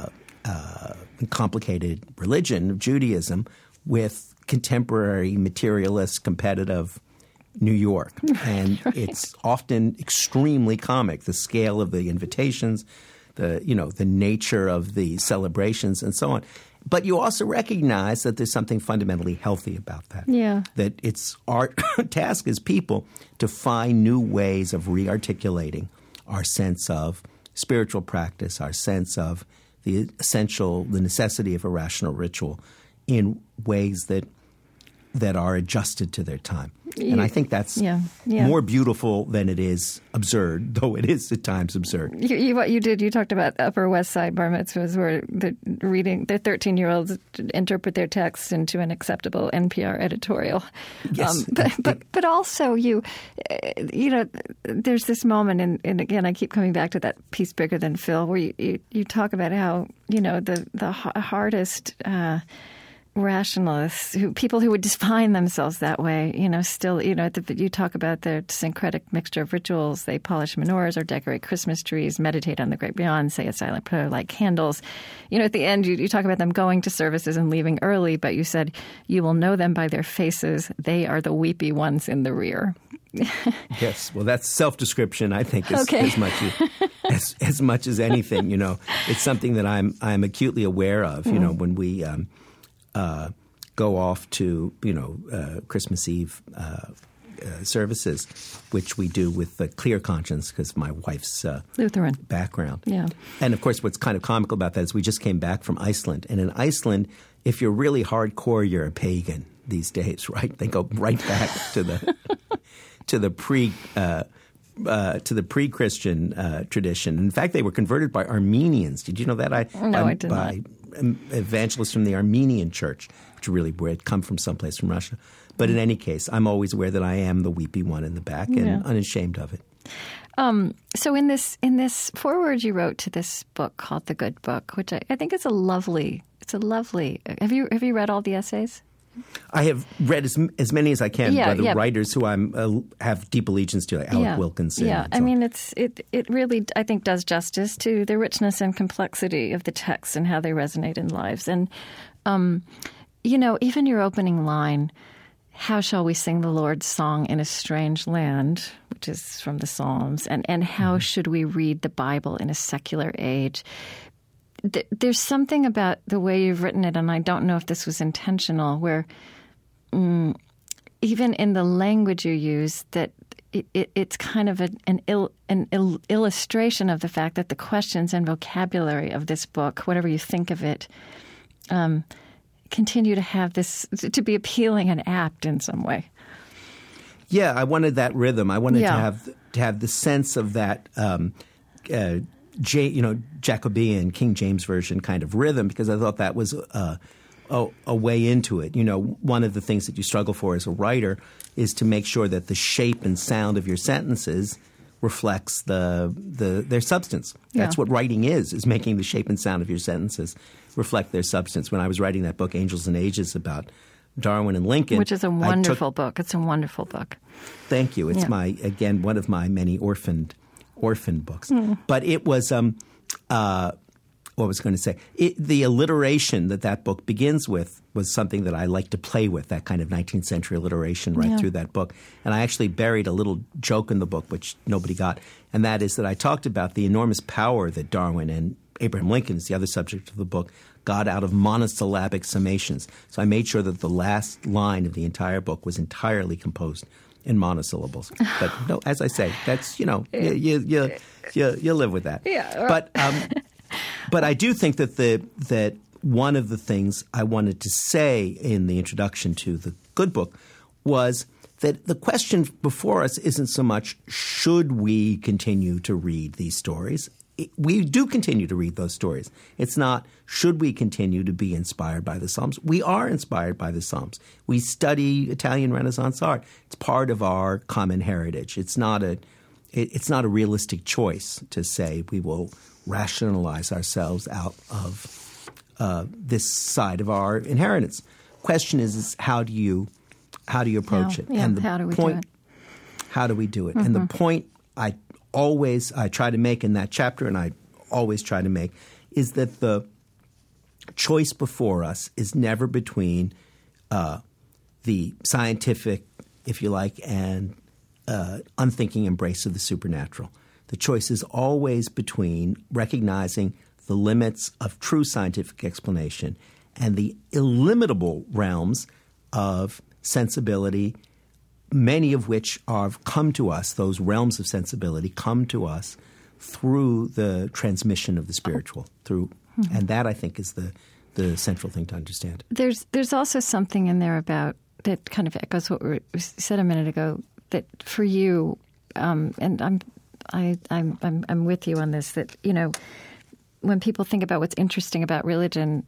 complicated religion of Judaism with contemporary materialist competitive New York. And it's often extremely comic, the scale of the invitations, the nature of the celebrations and so on. But you also recognize that there's something fundamentally healthy about that. Yeah. That it's our task as people to find new ways of re-articulating our sense of spiritual practice, our sense of the necessity of a rational ritual in ways that are adjusted to their time. And I think that's more beautiful than it is absurd, though it is at times absurd. What you did, you talked about Upper West Side bar mitzvahs where the 13-year-olds interpret their texts into an acceptable NPR editorial. Yes. But also there's this moment, and again, I keep coming back to that piece Bigger Than Phil, where you talk about how, the hardest rationalists, people who would define themselves that way, still, you talk about the syncretic mixture of rituals. They polish menorahs or decorate Christmas trees, meditate on the great beyond, say a silent prayer, light candles. At the end, you talk about them going to services and leaving early, but you said you will know them by their faces. They are the weepy ones in the rear. Yes. Well, that's self-description, I think, as much as anything. It's something that I'm acutely aware of, when we go off to, Christmas Eve services, which we do with a clear conscience because of my wife's Lutheran background. Yeah. And, of course, what's kind of comical about that is we just came back from Iceland. And in Iceland, if you're really hardcore, you're a pagan these days, right? They go right back to the pre-Christian tradition. In fact, they were converted by Armenians. Did you know that? No, I did not. Evangelists from the Armenian church, which really had come from someplace from Russia. But in any case, I'm always aware that I am the weepy one in the back and unashamed of it. So in this foreword you wrote to this book called The Good Book, which I think is a lovely. Have you read all the essays? I have read as many as I can by the writers who I have deep allegiance to, like Alec Wilkinson. Yeah, I mean, it really, I think, does justice to the richness and complexity of the texts and how they resonate in lives. And, even your opening line, how shall we sing the Lord's song in a strange land, which is from the Psalms, and how should we read the Bible in a secular age? There's something about the way you've written it, and I don't know if this was intentional, where even in the language you use, that it's kind of an illustration of the fact that the questions and vocabulary of this book, whatever you think of it, continue to have this, to be appealing and apt in some way. Yeah, I wanted that rhythm. I wanted to have the sense of that Jacobean King James Version kind of rhythm, because I thought that was a way into it. One of the things that you struggle for as a writer is to make sure that the shape and sound of your sentences reflects their substance. That's what writing is making the shape and sound of your sentences reflect their substance. When I was writing that book, Angels and Ages, about Darwin and Lincoln. Which is a wonderful book. It's a wonderful book. Thank you. It's one of my many orphan books. But it was what was I going to say? The alliteration that book begins with was something that I like to play with, that kind of 19th century alliteration through that book. And I actually buried a little joke in the book, which nobody got, and that is that I talked about the enormous power that Darwin and Abraham Lincoln, is the other subject of the book, got out of monosyllabic summations. So I made sure that the last line of the entire book was entirely composed in monosyllables. But no, as I say, that's, you live with that. Yeah. But I do think that one of the things I wanted to say in the introduction to the Good Book was that the question before us isn't so much should we continue to read these stories. We do continue to read those stories. It's not should we continue to be inspired by the Psalms. We are inspired by the Psalms. We study Italian Renaissance art. It's part of our common heritage. It's not a realistic choice to say we will rationalize ourselves out of this side of our inheritance. Question is how do you approach it? And how do we do it? How do we do it? Mm-hmm. And the point I try to make in that chapter, and I always try to make, is that the choice before us is never between the scientific, if you like, and unthinking embrace of the supernatural. The choice is always between recognizing the limits of true scientific explanation and the illimitable realms of sensibility, many of which have come to us, those realms of sensibility come to us through the transmission of the spiritual, and that, I think, is the central thing to understand. There's also something in there about that kind of echoes what we said a minute ago, that for you, and I'm with you on this, that, you know, when people think about what's interesting about religion,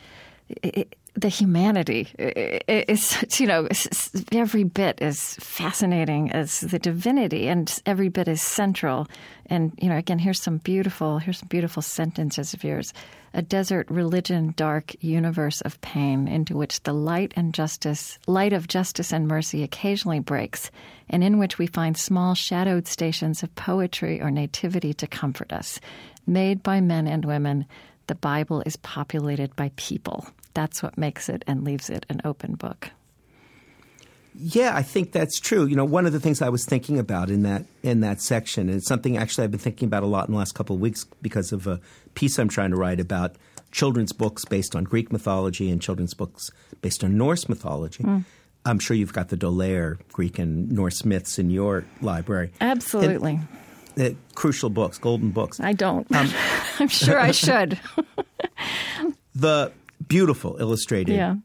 the humanity is, you know, every bit as fascinating as the divinity, and every bit as central. And, you know, again, here's some beautiful sentences of yours. A desert religion, dark universe of pain, into which the light of justice and mercy occasionally breaks, and in which we find small shadowed stations of poetry or nativity to comfort us. Made by men and women, the Bible is populated by people. That's what makes it and leaves it an open book. Yeah, I think that's true. You know, one of the things I was thinking about in that section, and it's something actually I've been thinking about a lot in the last couple of weeks because of a piece I'm trying to write about children's books based on Greek mythology and children's books based on Norse mythology. I'm sure you've got the D'Aulaire Greek and Norse myths in your library. Absolutely. Crucial books, golden books. I don't. I'm sure I should. The beautiful illustrated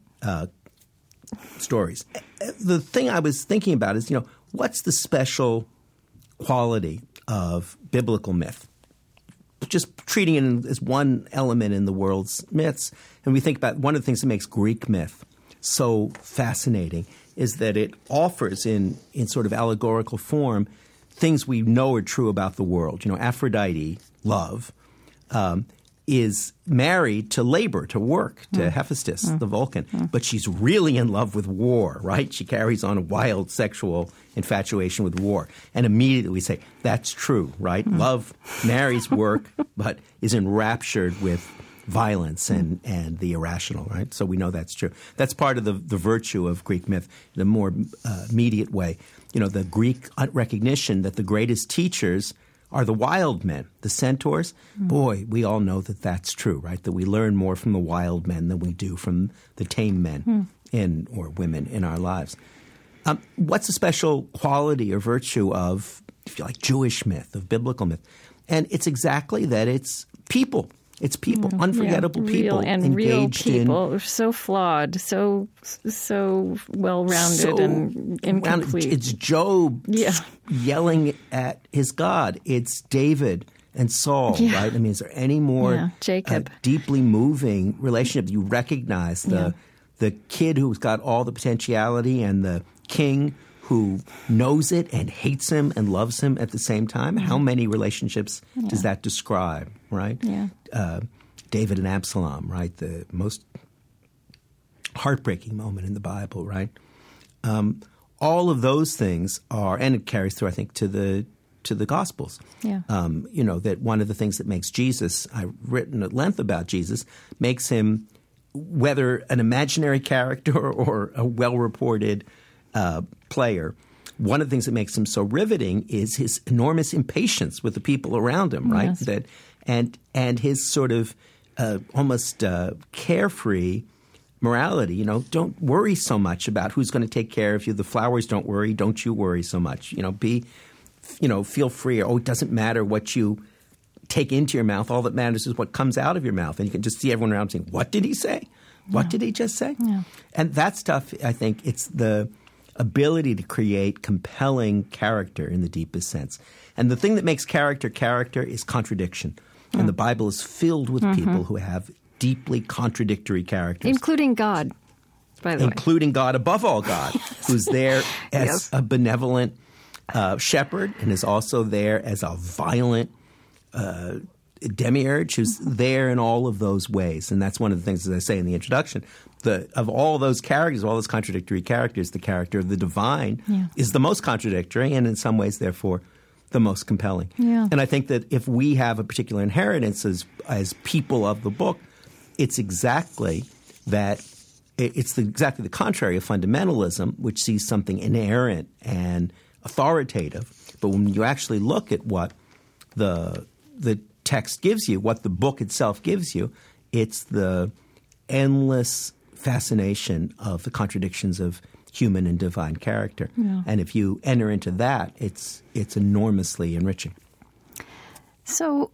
stories. The thing I was thinking about is, you know, what's the special quality of biblical myth? Just treating it as one element in the world's myths. And we think about one of the things that makes Greek myth so fascinating is that it offers in sort of allegorical form things we know are true about the world. You know, Aphrodite, love, is married to labor, to work, to Hephaestus, the Vulcan. But she's really in love with war, right? She carries on a wild sexual infatuation with war. And immediately we say, that's true, right? Love marries work, but is enraptured with violence and the irrational, right? So we know that's true. That's part of the virtue of Greek myth in a more immediate way. You know, the Greek recognition that the greatest teachers are the wild men, the centaurs. Boy, we all know that that's true, right? That we learn more from the wild men than we do from the tame men or women in our lives. What's the special quality or virtue of, if you like, Jewish myth, of biblical myth? And it's exactly that it's people. It's people, unforgettable people, and real people, so flawed, so well-rounded and incomplete. It's Job yelling at his God. It's David and Saul, right? I mean, is there any more Jacob. Deeply moving relationship? You recognize the kid who's got all the potentiality and the king who knows it and hates him and loves him at the same time. How many relationships does that describe, right? Yeah. David and Absalom, right? The most heartbreaking moment in the Bible, right? All of those things are, and it carries through, I think, to the Gospels. Yeah. You know, that one of the things that makes Jesus, I've written at length about Jesus, makes him, whether an imaginary character or a well-reported player, one of the things that makes him so riveting is his enormous impatience with the people around him, right? Yes. That and his sort of almost carefree morality. You know, don't worry so much about who's going to take care of you. The flowers don't worry. Don't you worry so much. You know, feel free. Oh, it doesn't matter what you take into your mouth. All that matters is what comes out of your mouth. And you can just see everyone around saying, what did he say? What did he just say? Yeah. And that stuff, I think, it's the ability to create compelling character in the deepest sense. And the thing that makes character is contradiction. And the Bible is filled with people who have deeply contradictory characters. Including God, by the way. Including God, above all God, who's there as a benevolent shepherd and is also there as a violent demiurge who's there in all of those ways. And that's one of the things, as I say in the introduction, of all those characters, all those contradictory characters, the character of the divine is the most contradictory and in some ways, therefore, the most compelling. Yeah. And I think that if we have a particular inheritance as people of the book, it's exactly that. It's exactly the contrary of fundamentalism, which sees something inerrant and authoritative. But when you actually look at what the text gives you, what the book itself gives you, it's the endless fascination of the contradictions of human and divine character. Yeah. And if you enter into that, it's enormously enriching. So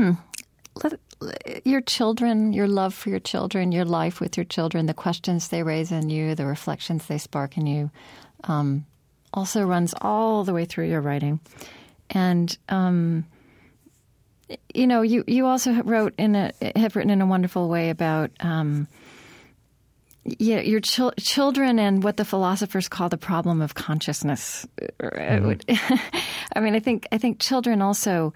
your children, your love for your children, your life with your children, the questions they raise in you, the reflections they spark in you, also runs all the way through your writing. And, you also have written in a wonderful way about your children and what the philosophers call the problem of consciousness. Mm-hmm. I mean, I think children also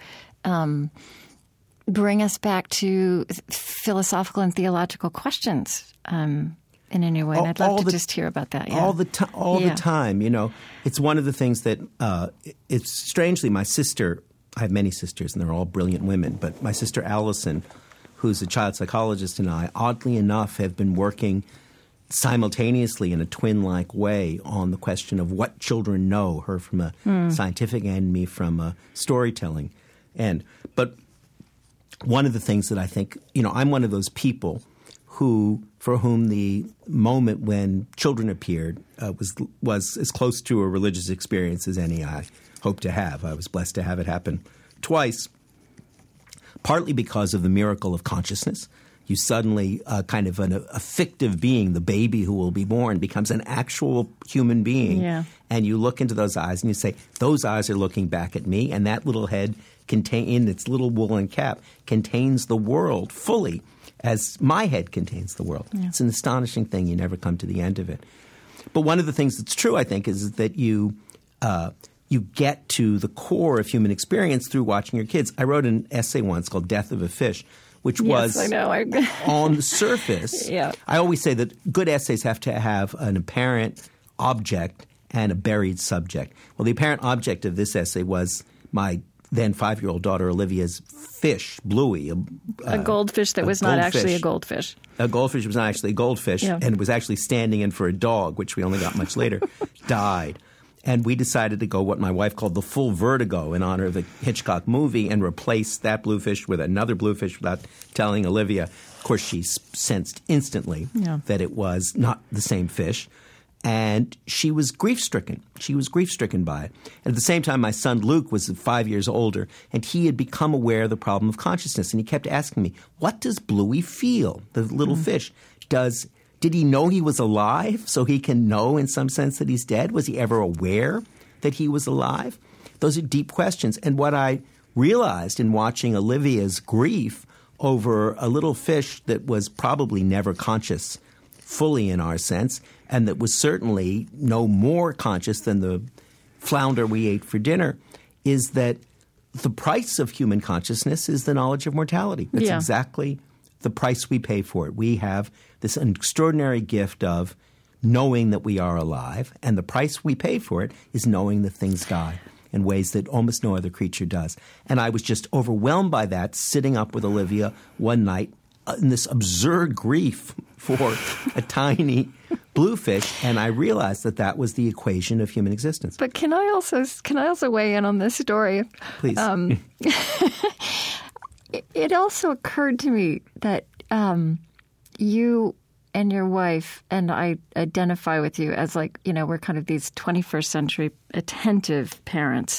bring us back to philosophical and theological questions in a new way. And I'd love to just hear about that. Yeah. All the time. It's one of the things that it's strangely my sister. I have many sisters, and they're all brilliant women. But my sister Allison, who's a child psychologist, and I, oddly enough, have been working simultaneously in a twin-like way on the question of what children know, her from a scientific end, me from a storytelling end. But one of the things that I think, I'm one of those people for whom the moment when children appeared was as close to a religious experience as any I hope to have. I was blessed to have it happen twice, partly because of the miracle of consciousness. You suddenly, kind of a fictive being, the baby who will be born, becomes an actual human being. Yeah. And you look into those eyes and you say, those eyes are looking back at me, and that little head in its little woolen cap contains the world fully as my head contains the world. Yeah. It's an astonishing thing. You never come to the end of it. But one of the things that's true, I think, is that you get to the core of human experience through watching your kids. I wrote an essay once called Death of a Fish, which was on the surface. Yeah. I always say that good essays have to have an apparent object and a buried subject. Well, the apparent object of this essay was my then 5-year-old daughter Olivia's fish, Bluey. A goldfish that was not actually a goldfish. A goldfish was not actually a goldfish, and was actually standing in for a dog, which we only got much later, died. And we decided to go what my wife called the full vertigo in honor of the Hitchcock movie and replace that bluefish with another bluefish without telling Olivia. Of course, she sensed instantly that it was not the same fish. And she was grief-stricken. She was grief-stricken by it. And at the same time, my son Luke was 5 years older, and he had become aware of the problem of consciousness. And he kept asking me, what does Bluey feel, the little fish? Did he know he was alive so he can know in some sense that he's dead? Was he ever aware that he was alive? Those are deep questions. And what I realized in watching Olivia's grief over a little fish that was probably never conscious fully in our sense, and that was certainly no more conscious than the flounder we ate for dinner, is that the price of human consciousness is the knowledge of mortality. That's exactly the price we pay for it. We have this extraordinary gift of knowing that we are alive, and the price we pay for it is knowing that things die in ways that almost no other creature does. And I was just overwhelmed by that, sitting up with Olivia one night in this absurd grief for a tiny bluefish, and I realized that was the equation of human existence. But can I also weigh in on this story? Please. It also occurred to me that you and your wife, and I identify with you as we're kind of these 21st century attentive parents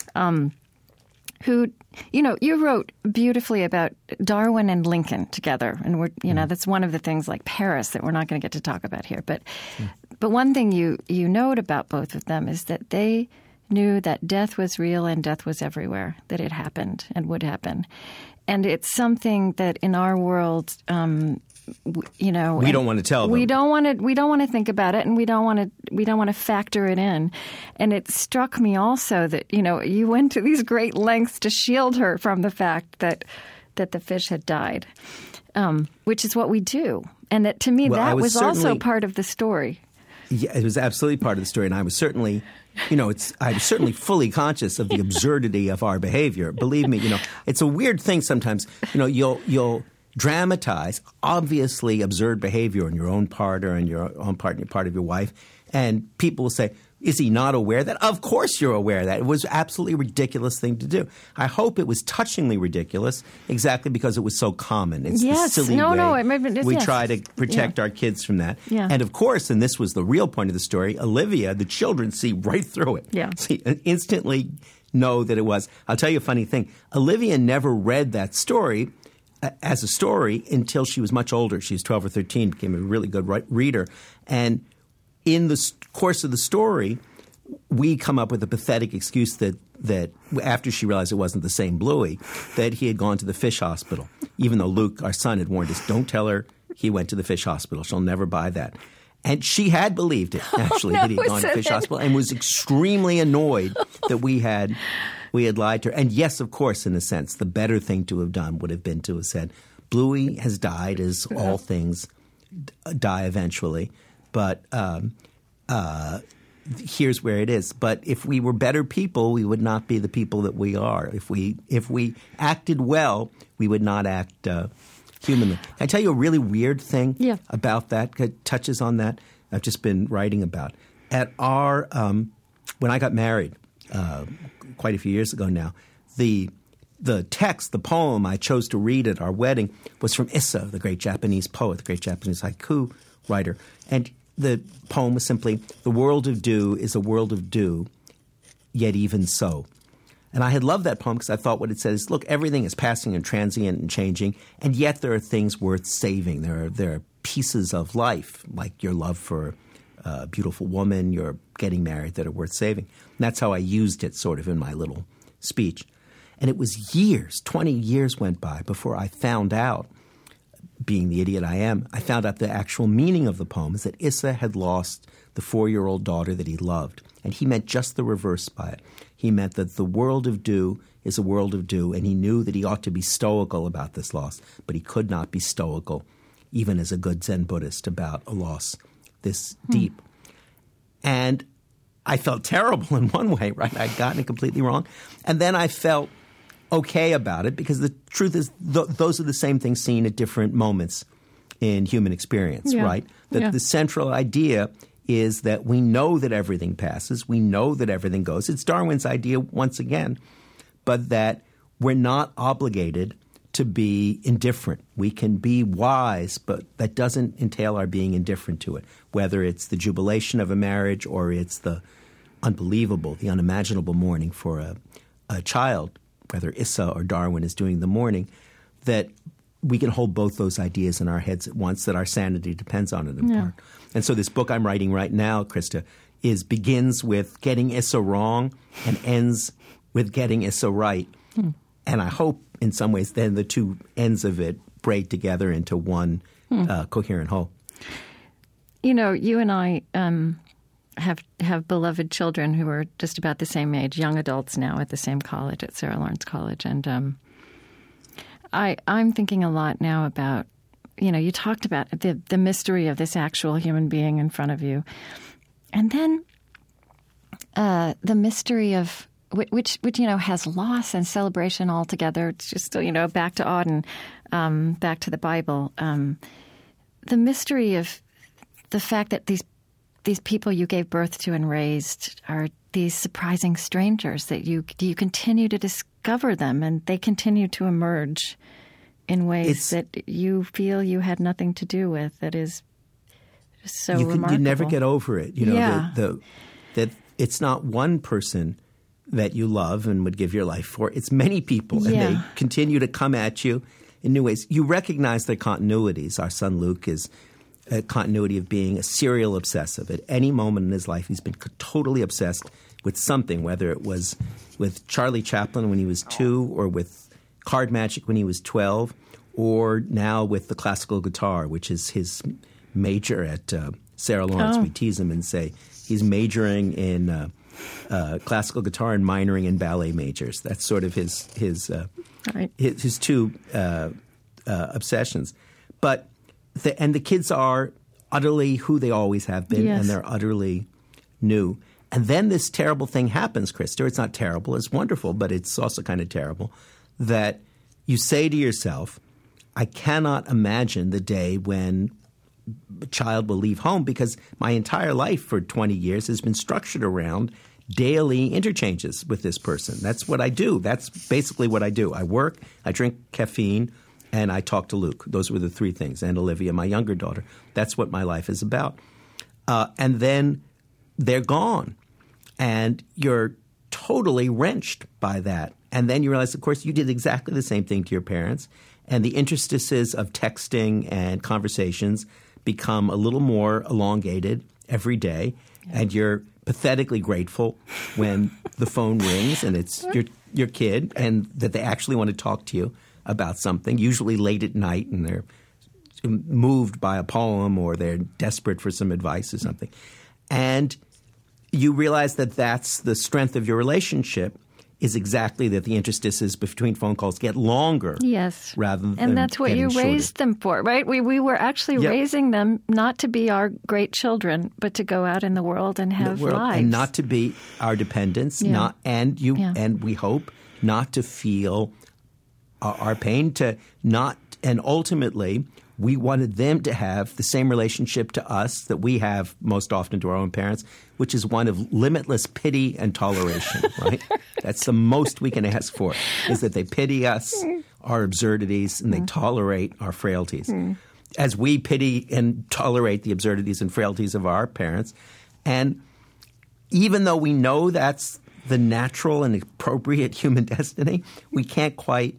who, you wrote beautifully about Darwin and Lincoln together. And that's one of the things like Paris that we're not going to get to talk about here. But one thing you note about both of them is that they knew that death was real and death was everywhere, that it happened and would happen. And it's something that in our world, we don't want to tell them. We don't want to think about it, and we don't want to factor it in. And it struck me also that you went to these great lengths to shield her from the fact that the fish had died, which is what we do. And that to me that was also part of the story. Yeah, it was absolutely part of the story, and I was certainly. I was certainly fully conscious of the absurdity of our behavior. Believe me, it's a weird thing sometimes. You'll dramatize obviously absurd behavior on your own part or on your own part and your part of your wife. And people will say, is he not aware of that? Of course you're aware of that. It was absolutely a ridiculous thing to do. I hope it was touchingly ridiculous exactly because it was so common. It's the silly way we try to protect our kids from that. Yeah. And of course, and this was the real point of the story, Olivia, the children see right through it. Yeah. See, instantly know that it was. I'll tell you a funny thing. Olivia never read that story as a story until she was much older. She was 12 or 13, became a really good reader. And in the course of the story, we come up with a pathetic excuse that after she realized it wasn't the same Bluey, that he had gone to the fish hospital, even though Luke, our son, had warned us, don't tell her he went to the fish hospital. She'll never buy that. And she had believed it, actually, that he had gone to the fish hospital and was extremely annoyed that we had lied to her. And yes, of course, in a sense, the better thing to have done would have been to have said, Bluey has died, as all things die eventually. But here's where it is. But if we were better people, we would not be the people that we are. If we acted well, we would not act humanly. Can I tell you a really weird thing about that? It touches on that. I've just been writing about. At our when I got married quite a few years ago now, the text, the poem I chose to read at our wedding was from Issa, the great Japanese poet, the great Japanese haiku writer. And the poem was simply, the world of dew is a world of dew, yet even so. And I had loved that poem because I thought what it said is, look, everything is passing and transient and changing, and yet there are things worth saving. There are pieces of life, like your love for a beautiful woman, your getting married, that are worth saving. And that's how I used it sort of in my little speech. And it was years, 20 years went by before I found out, being the idiot I am, I found out the actual meaning of the poem is that Issa had lost the 4-year-old daughter that he loved. And he meant just the reverse by it. He meant that the world of dew is a world of dew, and he knew that he ought to be stoical about this loss, but he could not be stoical, even as a good Zen Buddhist, about a loss this deep. And I felt terrible in one way, right? I'd gotten it completely wrong. And then I felt okay about it because the truth is those are the same things seen at different moments in human experience, right? The central idea is that we know that everything passes. We know that everything goes. It's Darwin's idea once again, but that we're not obligated to be indifferent. We can be wise, but that doesn't entail our being indifferent to it, whether it's the jubilation of a marriage or it's the unbelievable, the unimaginable mourning for a child, whether Issa or Darwin is doing the mourning, that we can hold both those ideas in our heads at once, that our sanity depends on it in part. And so this book I'm writing right now, Krista, begins with getting Issa wrong and ends with getting Issa right. And I hope in some ways then the two ends of it braid together into one coherent whole. You know, you and I have beloved children who are just about the same age, young adults now at the same college, at Sarah Lawrence College. And I'm thinking a lot now about, you know, you talked about the mystery of this actual human being in front of you. And then the mystery of which you know has loss and celebration all together. It's just, you know, back to Auden, back to the Bible. The mystery of the fact that these people you gave birth to and raised are these surprising strangers, that you continue to discover them and they continue to emerge in ways that you feel you had nothing to do with. That is just so remarkable. You never get over it. You know, that it's not one person that you love and would give your life for. It's many people, and they continue to come at you in new ways. You recognize their continuities. Our son Luke is a continuity of being a serial obsessive. At any moment in his life, he's been totally obsessed with something, whether it was with Charlie Chaplin when he was 2 or with card magic when he was 12, or now with the classical guitar, which is his major at Sarah Lawrence. We tease him and say he's majoring in classical guitar and minoring in ballet majors. That's sort of his two obsessions. But the kids are utterly who they always have been, and they're utterly new. And then this terrible thing happens, Krista. It's not terrible. It's wonderful, but it's also kind of terrible that you say to yourself, I cannot imagine the day when a child will leave home, because my entire life for 20 years has been structured around daily interchanges with this person. That's what I do. That's basically what I do. I work, I drink caffeine, and I talk to Luke. Those were the three things. And Olivia, my younger daughter. That's what my life is about. And then they're gone. And you're totally wrenched by that. And then you realize, of course, you did exactly the same thing to your parents. And the interstices of texting and conversations become a little more elongated every day. Yeah. And you're pathetically grateful when the phone rings and it's your kid, and that they actually want to talk to you about something, usually late at night, and they're moved by a poem or they're desperate for some advice or something. And you realize that that's the strength of your relationship, is exactly that the interstices between phone calls get longer. Yes. Rather than And that's what you raised them for, right? We were actually raising them not to be our great children, but to go out in the world and have lives. And not to be our dependents, and we hope not to feel our pain, and ultimately we wanted them to have the same relationship to us that we have most often to our own parents, which is one of limitless pity and toleration, right? That's the most we can ask for, is that they pity us, our absurdities, and they tolerate our frailties. As we pity and tolerate the absurdities and frailties of our parents. And even though we know that's the natural and appropriate human destiny, we can't quite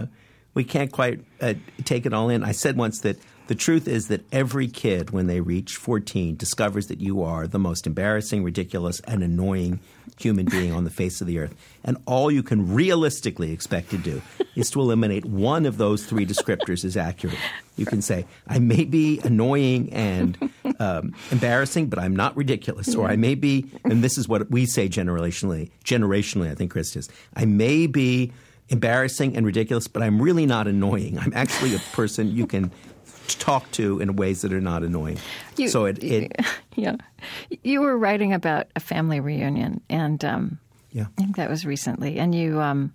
take it all in. I said once that the truth is that every kid, when they reach 14, discovers that you are the most embarrassing, ridiculous, and annoying human being on the face of the earth. And all you can realistically expect to do is to eliminate one of those three descriptors as accurate. You can say, I may be annoying and embarrassing, but I'm not ridiculous. Or I may be, and this is what we say generationally, I think, Chris is, I may be embarrassing and ridiculous, but I'm really not annoying. I'm actually a person you can talk to in ways that are not annoying. You were writing about a family reunion, and I think that was recently, and you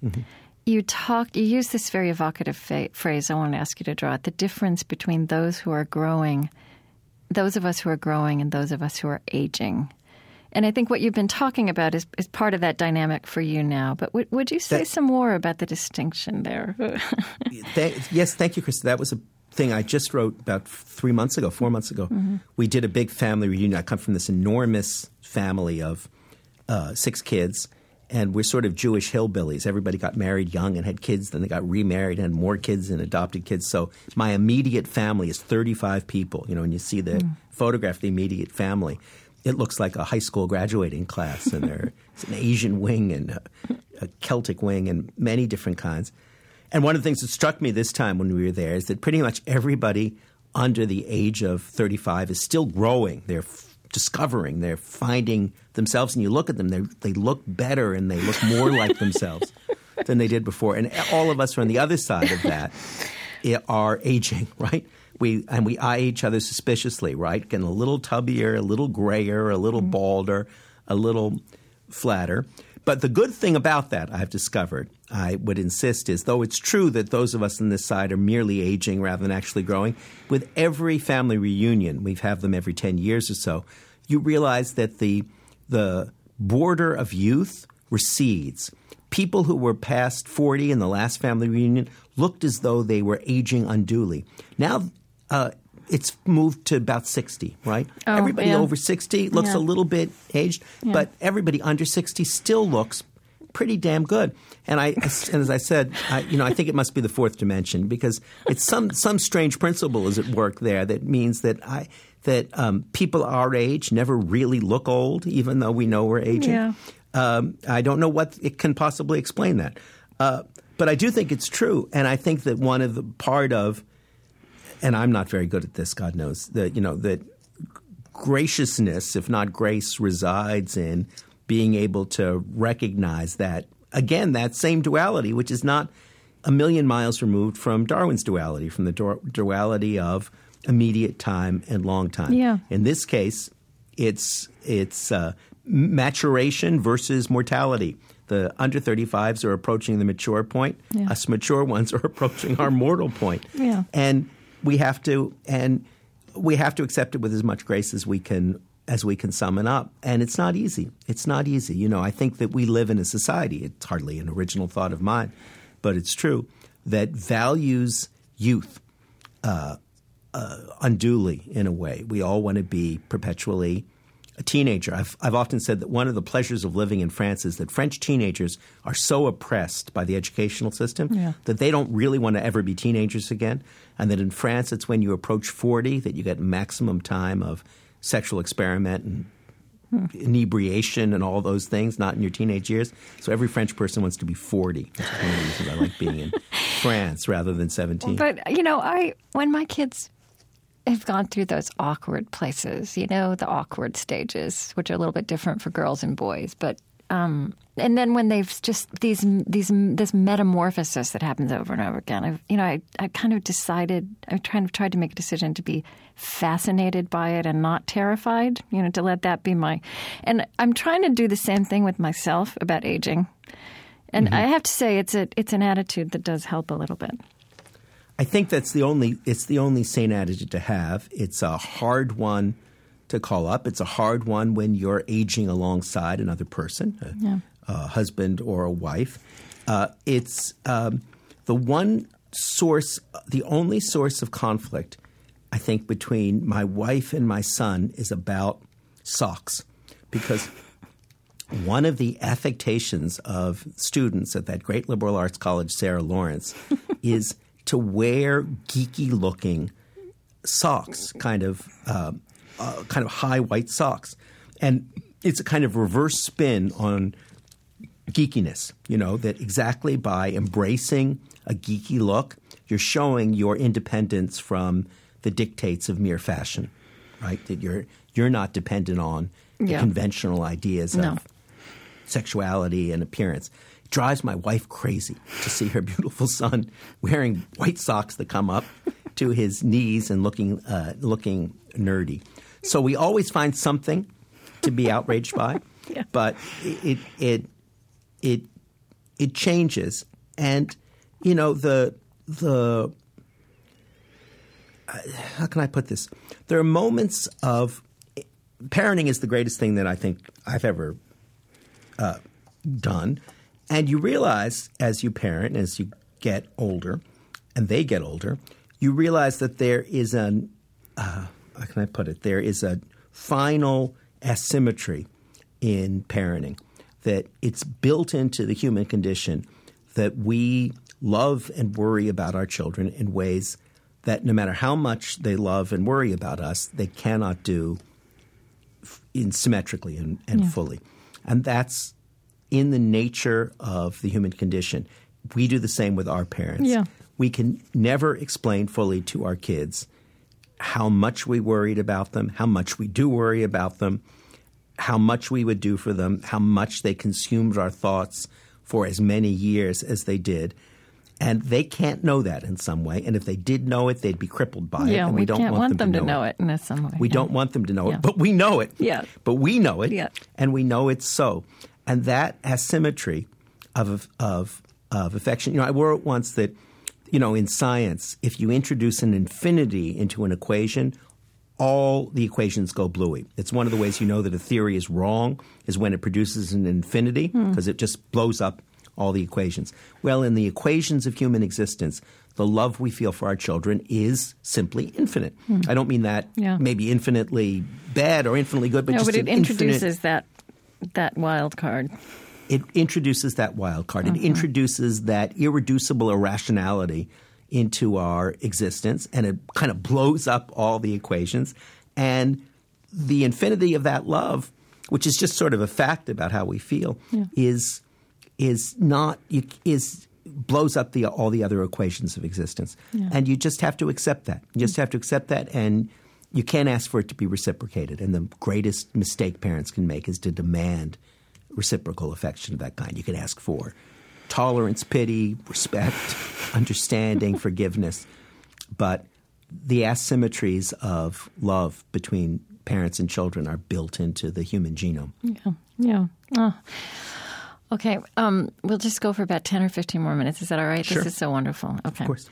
used this very evocative phrase. I want to ask you to draw it: the difference between those of us who are growing and those of us who are aging. And I think what you've been talking about is part of that dynamic for you now. But would you say some more about the distinction there? Yes, thank you, Krista. That was a thing I just wrote about 4 months ago. Mm-hmm. We did a big family reunion. I come from this enormous family of 6 kids, and we're sort of Jewish hillbillies. Everybody got married young and had kids, then they got remarried and had more kids and adopted kids. So my immediate family is 35 people. You know, when you see the photograph of the immediate family, it looks like a high school graduating class, and there's an Asian wing and a Celtic wing and many different kinds. And one of the things that struck me this time when we were there is that pretty much everybody under the age of 35 is still growing. They're discovering, they're finding themselves, and you look at them, they look better and they look more like themselves than they did before. And all of us are on the other side of that are aging, right? We eye each other suspiciously, right? Getting a little tubbier, a little grayer, a little balder, a little flatter. But the good thing about that, I've discovered, I would insist, is though it's true that those of us on this side are merely aging rather than actually growing, with every family reunion, we have them every 10 years or so, you realize that the border of youth recedes. People who were past 40 in the last family reunion looked as though they were aging unduly. Now it's moved to about 60, right? Everybody over 60 looks a little bit aged, but everybody under 60 still looks pretty damn good. And as I said, I think it must be the fourth dimension, because it's some strange principle is at work there that means that people our age never really look old, even though we know we're aging. Yeah. I don't know what it can possibly explain that. But I do think it's true. And I think that one of the part of, and I'm not very good at this, God knows, that graciousness, if not grace, resides in being able to recognize that, again, that same duality, which is not a million miles removed from Darwin's duality, from the duality of immediate time and long time. Yeah. In this case, it's maturation versus mortality. The under 35s are approaching the mature point. Yeah. Us mature ones are approaching our mortal point. Yeah. And we have to accept it with as much grace as we can summon up. And it's not easy. It's not easy. You know, I think that we live in a society, it's hardly an original thought of mine, but it's true, that values youth unduly in a way. We all want to be perpetually a teenager. I've often said that one of the pleasures of living in France is that French teenagers are so oppressed by the educational system that they don't really want to ever be teenagers again, and that in France it's when you approach 40 that you get maximum time of sexual experiment and inebriation and all those things, not in your teenage years. So every French person wants to be 40. That's one of the reasons I like being in France rather than 17. But, you know, when my kids have gone through those awkward places, you know, the awkward stages, which are a little bit different for girls and boys. But and then when they've just this metamorphosis that happens over and over again, I kind of decided, I kind of tried to make a decision to be fascinated by it and not terrified, you know, to let that be and I'm trying to do the same thing with myself about aging. And I have to say it's an attitude that does help a little bit. I think it's the only sane attitude to have. It's a hard one to call up. It's a hard one when you're aging alongside another person, a husband or a wife. It's the only source of conflict, I think, between my wife and my son is about socks, because one of the affectations of students at that great liberal arts college, Sarah Lawrence, is to wear geeky-looking socks, kind of high white socks. And it's a kind of reverse spin on geekiness, you know, that exactly by embracing a geeky look, you're showing your independence from the dictates of mere fashion, right? That you're not dependent on the conventional ideas of sexuality and appearance. It drives my wife crazy to see her beautiful son wearing white socks that come up to his knees and looking nerdy. So we always find something to be outraged by, but it changes. And you know, the how can I put this? There are moments of parenting is the greatest thing that I think I've ever done. And you realize as you parent, as you get older, and they get older, you realize that there is how can I put it? There is a final asymmetry in parenting, that it's built into the human condition that we love and worry about our children in ways that no matter how much they love and worry about us, they cannot do symmetrically and fully. And that's in the nature of the human condition. We do the same with our parents. Yeah. We can never explain fully to our kids how much we worried about them, how much we do worry about them, how much we would do for them, how much they consumed our thoughts for as many years as they did. And they can't know that in some way. And if they did know it, they'd be crippled by it. And we don't want them to know it in some way. We don't want them to know it, but we know it. Yeah. But we know it, and we know it's so. And that asymmetry of affection. You know, I wrote once that, you know, in science, if you introduce an infinity into an equation, all the equations go bluey. It's one of the ways you know that a theory is wrong is when it produces an infinity, because it just blows up all the equations. Well, in the equations of human existence, the love we feel for our children is simply infinite. I don't mean that maybe infinitely bad or infinitely good, but just but it introduces that wild card. It introduces that wild card. It introduces that irreducible irrationality into our existence, and it kind of blows up all the equations. And the infinity of that love, which is just sort of a fact about how we feel, blows up all the other equations of existence. And you just have to accept that. You just have to accept that, and you can't ask for it to be reciprocated. And the greatest mistake parents can make is to demand reciprocal affection of that kind. You can ask for tolerance, pity, respect, understanding, forgiveness. But the asymmetries of love between parents and children are built into the human genome. Yeah. Okay, we'll just go for about 10 or 15 more minutes. Is that all right? Sure. This is so wonderful. Okay. Of course.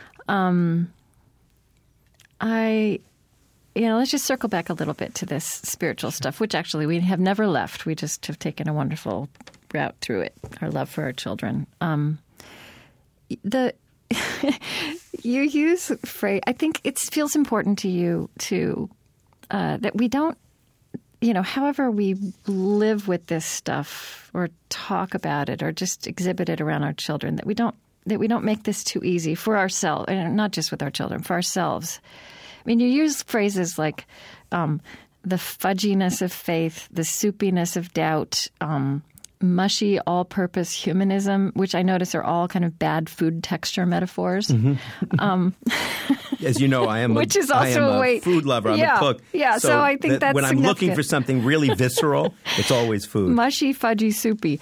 Let's just circle back a little bit to this spiritual stuff, which actually we have never left. We just have taken a wonderful route through it, our love for our children. You use phrase, I think it feels important to you that we don't, however we live with this stuff or talk about it or just exhibit it around our children, that we don't make this too easy for ourselves, and not just with our children, for ourselves. I mean, you use phrases like the fudginess of faith, the soupiness of doubt, mushy all-purpose humanism, which I notice are all kind of bad food texture metaphors. Mm-hmm. As you know, I am which is also a food lover. I'm a cook. Yeah, so I think that's when I'm looking for something really visceral, it's always food. Mushy, fudgy, soupy.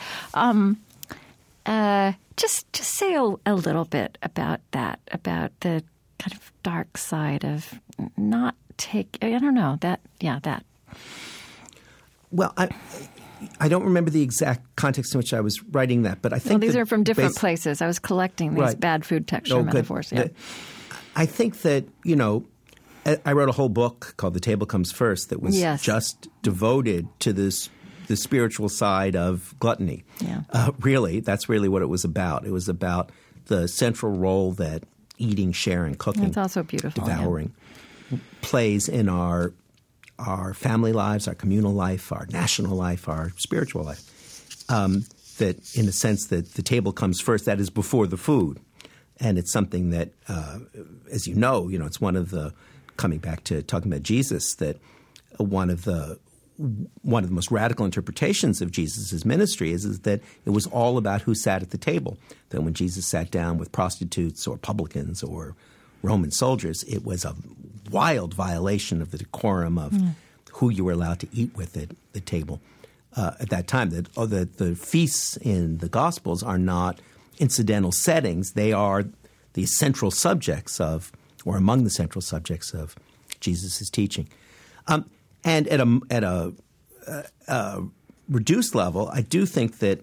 Just say a little bit about that, about the kind of dark side of not take. I don't know that. Well, I don't remember the exact context in which I was writing that, but I think these are from different places. I was collecting these bad food texture metaphors. Yeah. I think that, I wrote a whole book called The Table Comes First that was just devoted to the spiritual side of gluttony. Yeah. Really, that's really what it was about. It was about the central role that eating, sharing, cooking, it's also beautiful, devouring plays in our family lives, our communal life, our national life, our spiritual life. That in a sense that the table comes first, that is before the food. And it's something that, as you know, it's one of the, coming back to talking about Jesus, that one of the most radical interpretations of Jesus' ministry is that it was all about who sat at the table. That when Jesus sat down with prostitutes or publicans or Roman soldiers, it was a wild violation of the decorum of who you were allowed to eat with at the table at that time. That the feasts in the Gospels are not incidental settings. They are the central subjects of, or among the central subjects of Jesus' teaching. And at a reduced level, I do think that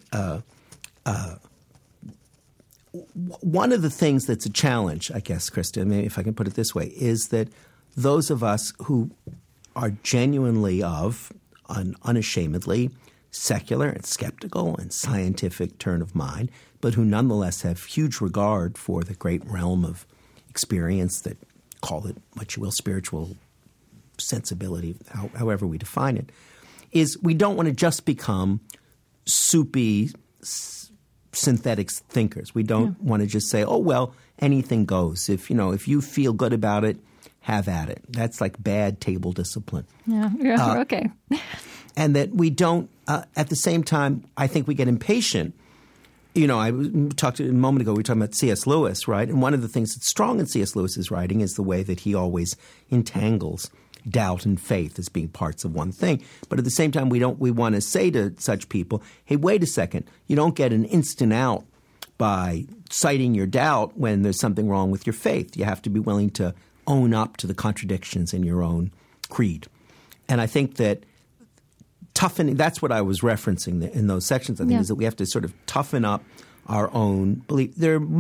one of the things that's a challenge, I guess, Krista, maybe if I can put it this way, is that those of us who are genuinely unashamedly secular and skeptical and scientific turn of mind, but who nonetheless have huge regard for the great realm of experience that, call it what you will, spiritual sensibility, however we define it, is we don't want to just become soupy synthetic thinkers. We don't want to just say, oh, well, anything goes. If you feel good about it, have at it. That's like bad table discipline. Yeah, okay. And that we don't, at the same time, I think we get impatient. I talked a moment ago, we were talking about C.S. Lewis, right? And one of the things that's strong in C.S. Lewis's writing is the way that he always entangles doubt and faith as being parts of one thing. But at the same time, we want to say to such people, hey, wait a second, you don't get an instant out by citing your doubt when there's something wrong with your faith. You have to be willing to own up to the contradictions in your own creed. And I think that toughening, that's what I was referencing in those sections, I think, is that we have to sort of toughen up our own belief.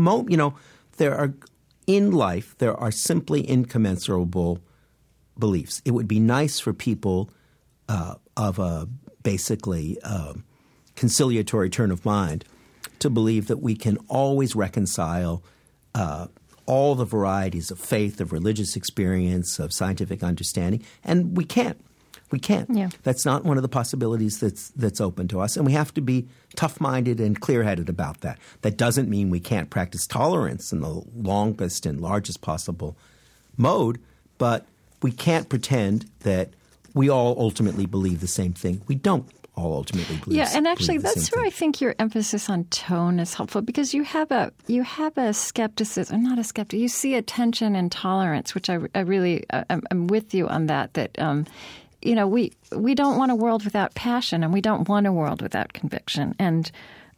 In life, there are simply incommensurable beliefs. It would be nice for people of a basically conciliatory turn of mind to believe that we can always reconcile all the varieties of faith, of religious experience, of scientific understanding, and we can't. We can't. Yeah. That's not one of the possibilities that's open to us, and we have to be tough-minded and clear-headed about that. That doesn't mean we can't practice tolerance in the longest and largest possible mode, but we can't pretend that we all ultimately believe the same thing. We don't all ultimately believe. Yeah, and actually, that's where I think your emphasis on tone is helpful, because you have a skepticism, not a skeptic. You see a tension and tolerance, which I really I'm with you on that. That we don't want a world without passion, and we don't want a world without conviction, and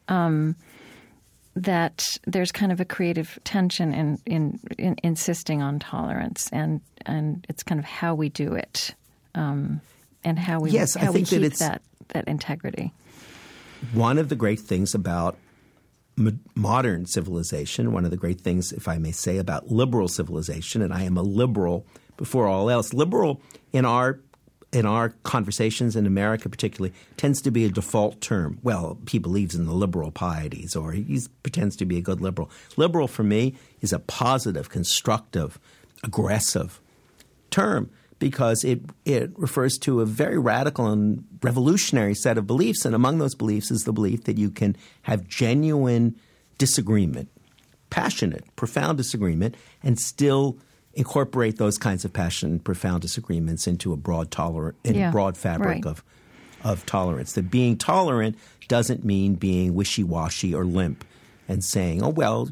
that there's kind of a creative tension in insisting on tolerance, and it's kind of how we do it, and how we keep that integrity. one of the great things about modern civilization, one of the great things, if I may say, about liberal civilization, and I am a liberal before all else, liberal in our conversations in America particularly tends to be a default term. Well, he believes in the liberal pieties, or he pretends to be a good liberal. Liberal for me is a positive, constructive, aggressive term because it refers to a very radical and revolutionary set of beliefs. And among those beliefs is the belief that you can have genuine disagreement, passionate, profound disagreement, and still incorporate those kinds of passionate, profound disagreements into a broad fabric of tolerance. That being tolerant doesn't mean being wishy-washy or limp and saying, oh, well,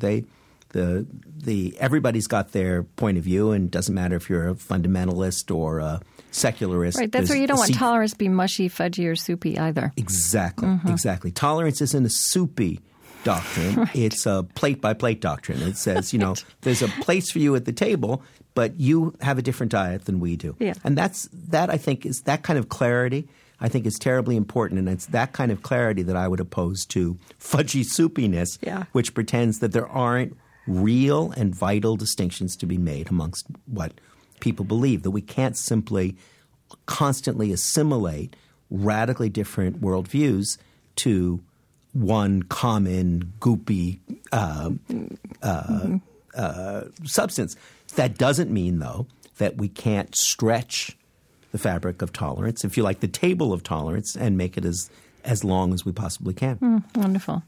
everybody's got their point of view, and it doesn't matter if you're a fundamentalist or a secularist. Right. That's where you don't want tolerance to be mushy, fudgy, or soupy either. Exactly. Mm-hmm. Exactly. Tolerance isn't a soupy doctrine. Right. It's a plate-by-plate doctrine. It says, there's a place for you at the table, but you have a different diet than we do. Yeah. And that I think is that kind of clarity I think is terribly important, and it's that kind of clarity that I would oppose to fudgy soupiness, which pretends that there aren't real and vital distinctions to be made amongst what people believe, that we can't simply constantly assimilate radically different worldviews to one common goopy substance. That doesn't mean, though, that we can't stretch the fabric of tolerance, if you like, the table of tolerance, and make it as long as we possibly can. Wonderful.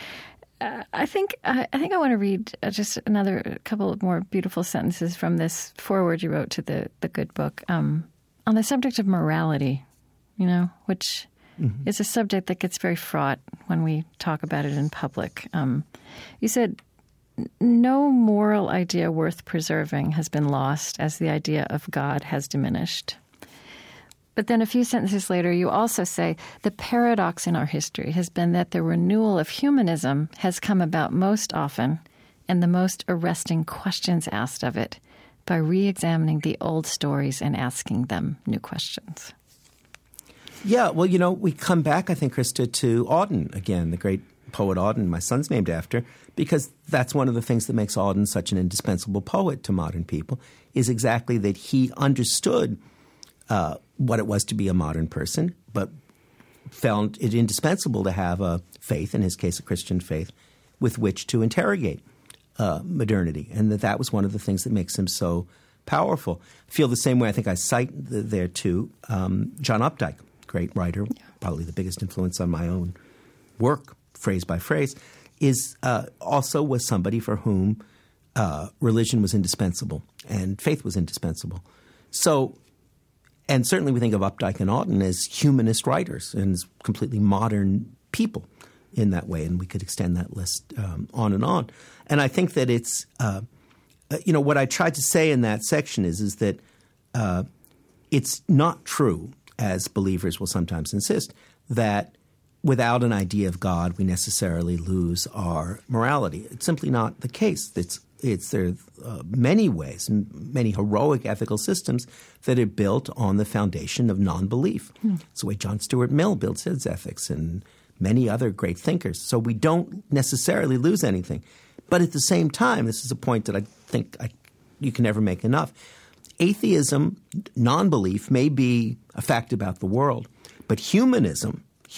I think I want to read just a couple of more beautiful sentences from this foreword you wrote to the Good Book on the subject of morality, which is a subject that gets very fraught when we talk about it in public. You said, no moral idea worth preserving has been lost as the idea of God has diminished. But then a few sentences later, you also say, the paradox in our history has been that the renewal of humanism has come about most often, and the most arresting questions asked of it, by re-examining the old stories and asking them new questions. Yeah, well, we come back, I think, Krista, to Auden again, the great poet Auden, my son's named after, because that's one of the things that makes Auden such an indispensable poet to modern people, is exactly that he understood what it was to be a modern person, but found it indispensable to have a faith, in his case a Christian faith, with which to interrogate modernity, and that was one of the things that makes him so powerful. I feel the same way. I think I cite there too John Updike, great writer, probably the biggest influence on my own work, phrase by phrase, is also was somebody for whom religion was indispensable and faith was indispensable. So, and certainly we think of Updike and Auden as humanist writers and as completely modern people in that way, and we could extend that list on and on. And I think that it's what I tried to say in that section is that it's not true, as believers will sometimes insist, that without an idea of God we necessarily lose our morality. It's simply not the case. There are many ways, many heroic ethical systems that are built on the foundation of non-belief. It's the way John Stuart Mill built his ethics and many other great thinkers. So we don't necessarily lose anything. But at the same time, this is a point that I think you can never make enough. Atheism, non-belief, may be a fact about the world, but humanism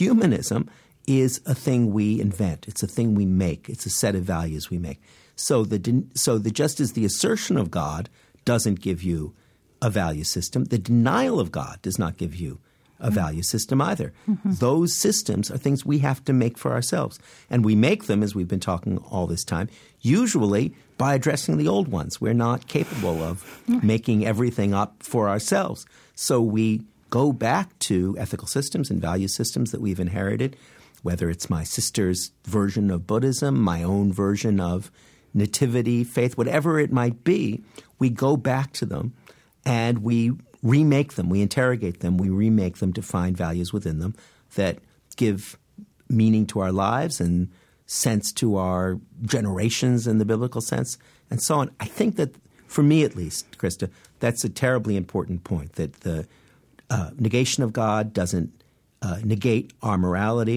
is a thing we invent. It's a thing we make. It's a set of values we make. So just as the assertion of God doesn't give you a value system, the denial of God does not give you a value system either. Mm-hmm. Those systems are things we have to make for ourselves. And we make them, as we've been talking all this time, usually by addressing the old ones. We're not capable of making everything up for ourselves. So we go back to ethical systems and value systems that we've inherited, whether it's my sister's version of Buddhism, my own version of nativity, faith, whatever it might be, we go back to them and we remake them, we interrogate them, we remake them to find values within them that give meaning to our lives and sense to our generations in the biblical sense and so on. I think that, for me at least, Krista, that's a terribly important point, that the negation of God doesn't negate our morality,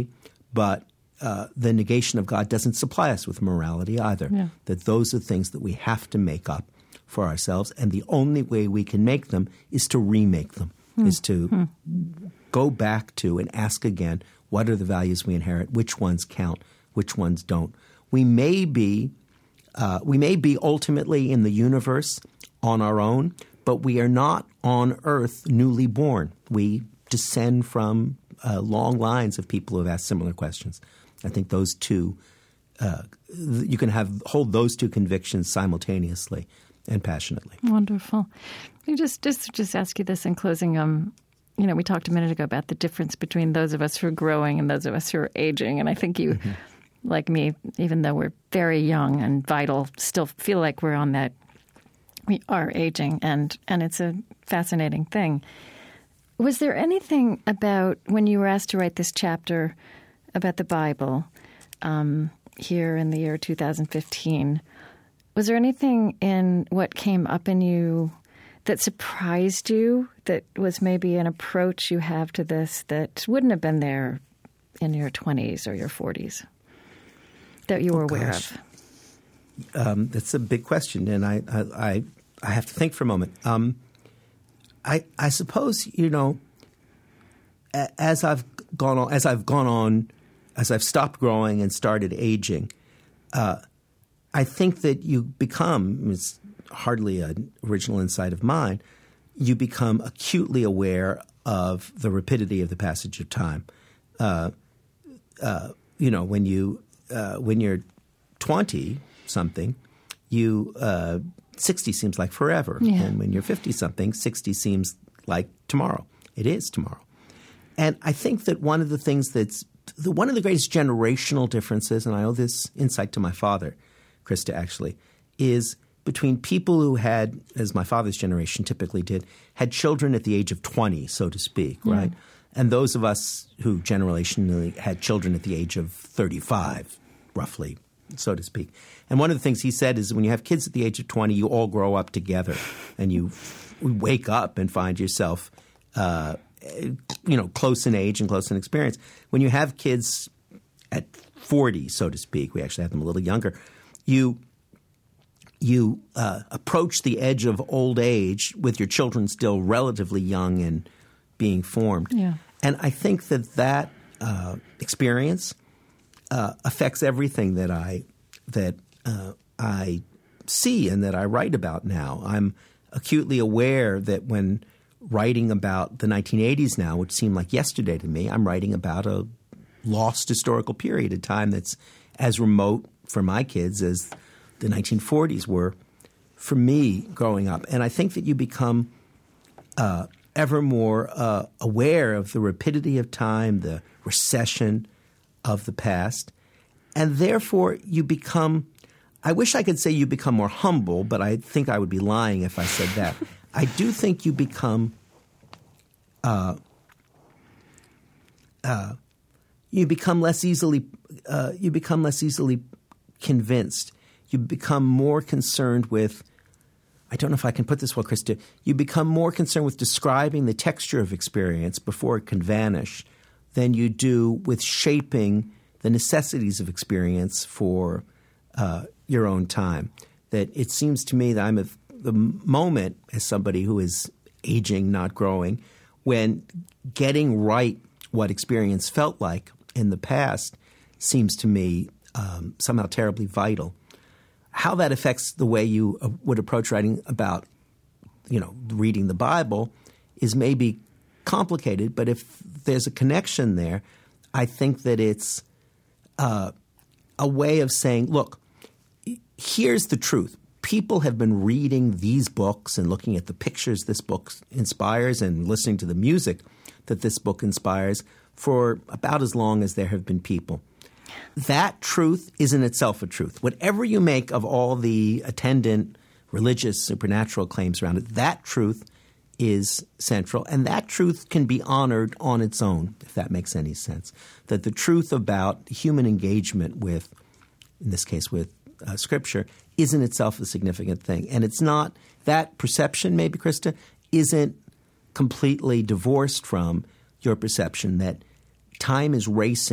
but the negation of God doesn't supply us with morality either. Yeah. That those are things that we have to make up for ourselves, and the only way we can make them is to remake them, is to go back to and ask again, what are the values we inherit? Which ones count? Which ones don't? We may be ultimately in the universe on our own, but we are not on earth newly born. We descend from long lines of people who have asked similar questions. I think those two, you can hold those two convictions simultaneously and passionately. Wonderful. Let me just ask you this in closing. We talked a minute ago about the difference between those of us who are growing and those of us who are aging. And I think you, like me, even though we're very young and vital, still feel like we are aging. And it's a fascinating thing. Was there anything about when you were asked to write this chapter about the Bible here in the year 2015, was there anything in what came up in you that surprised you, that was maybe an approach you have to this that wouldn't have been there in your 20s or your 40s that you were aware of? That's a big question, and I have to think for a moment. I suppose, as I've stopped growing and started aging, I think that you become, it's hardly an original insight of mine, you become acutely aware of the rapidity of the passage of time. When you're 20-something, 60 seems like forever. Yeah. And when you're 50-something, 60 seems like tomorrow. It is tomorrow. And I think that one of the things one of the greatest generational differences, and I owe this insight to my father, Krista, actually, is between people who had, as my father's generation typically did, had children at the age of 20, so to speak, right? And those of us who generationally had children at the age of 35, roughly, so to speak. And one of the things he said is when you have kids at the age of 20, you all grow up together and you wake up and find yourself close in age and close in experience. When you have kids at 40, so to speak, we actually have them a little younger, you approach the edge of old age with your children still relatively young and being formed. Yeah. And I think that experience affects everything that I see and that I write about now. I'm acutely aware that when writing about the 1980s now, which seemed like yesterday to me, I'm writing about a lost historical period, a time that's as remote for my kids as the 1940s were for me growing up. And I think that you become ever more aware of the rapidity of time, the recession of the past, and therefore you become – I wish I could say you become more humble, but I think I would be lying if I said that. I do think you become less easily convinced. You become more concerned with – I don't know if I can put this well, Krista. You become more concerned with describing the texture of experience before it can vanish than you do with shaping the necessities of experience for your own time. That it seems to me that I'm at the moment, as somebody who is aging, not growing, when getting right what experience felt like in the past seems to me somehow terribly vital. How that affects the way you would approach writing about, reading the Bible is maybe complicated, but if there's a connection there, I think that it's a way of saying, look, here's the truth. People have been reading these books and looking at the pictures this book inspires and listening to the music that this book inspires for about as long as there have been people. That truth is in itself a truth. Whatever you make of all the attendant religious, supernatural claims around it, that truth is central. And that truth can be honored on its own, if that makes any sense. That the truth about human engagement with, in this case with Scripture, is in itself a significant thing. And it's not – that perception, maybe, Krista, isn't completely divorced from your perception that time is racing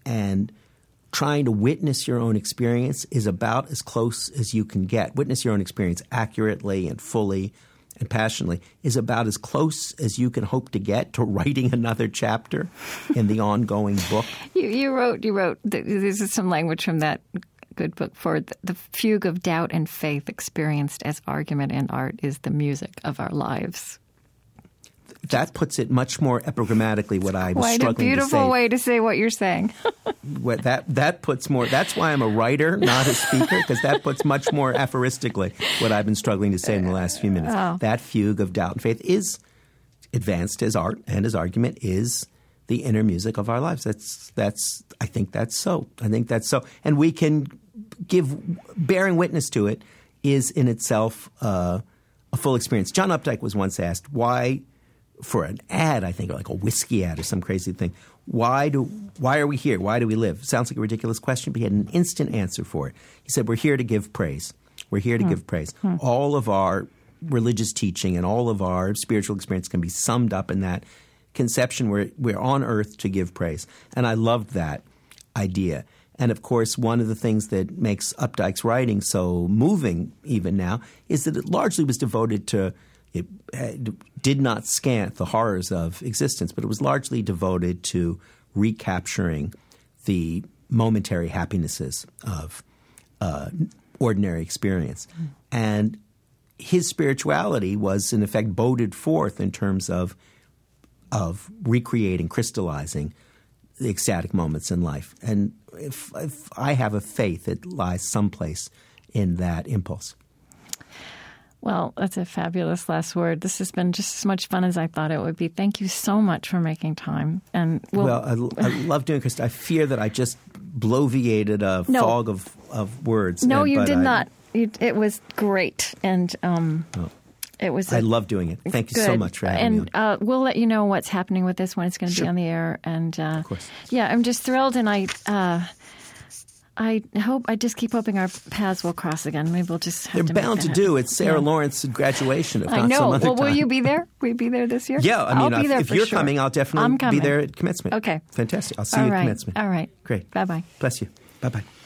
and trying to witness your own experience is about as close as you can get. Witness your own experience accurately and fully and passionately is about as close as you can hope to get to writing another chapter in the ongoing book. You wrote, this is some language from that good book, for the fugue of doubt and faith experienced as argument and art is the music of our lives. That puts it much more epigrammatically what I was struggling to say. What a beautiful way to say what you're saying. That puts more. That's why I'm a writer, not a speaker, because that puts much more aphoristically what I've been struggling to say in the last few minutes. Oh. That fugue of doubt and faith is advanced as art, and as argument is the inner music of our lives. I think that's so. And we can bearing witness to it is in itself a full experience. John Updike was once asked why, for an ad, I think, like a whiskey ad or some crazy thing, why are we here? Why do we live? Sounds like a ridiculous question, but he had an instant answer for it. He said, we're here to give praise. We're here to give praise. All of our religious teaching and all of our spiritual experience can be summed up in that conception where we're on earth to give praise. And I loved that idea. And, of course, one of the things that makes Updike's writing so moving even now is that it largely was devoted to – it did not scant the horrors of existence, but it was largely devoted to recapturing the momentary happinesses of ordinary experience. And his spirituality was, in effect, boded forth in terms of recreating, crystallizing the ecstatic moments in life. And if I have a faith, it lies someplace in that impulse. Well, that's a fabulous last word. This has been just as much fun as I thought it would be. Thank you so much for making time. And I love doing it, Krista. I fear that I just bloviated a fog of words. No, you did not. It was great. And it was. I love doing it. Thank you so much for having me on. And we'll let you know what's happening with this when it's going to be on the air. And of course. Yeah, I'm just thrilled. And I just keep hoping our paths will cross again. Maybe we'll just have They're bound to do. It's Sarah Lawrence's graduation, if not some other time. Well, will you be there? Will you be there this year? Yeah, I'll be there if you're coming, I'll definitely be there at commencement. Okay. Fantastic. I'll see you at commencement. All right. Great. Bye-bye. Bless you. Bye-bye.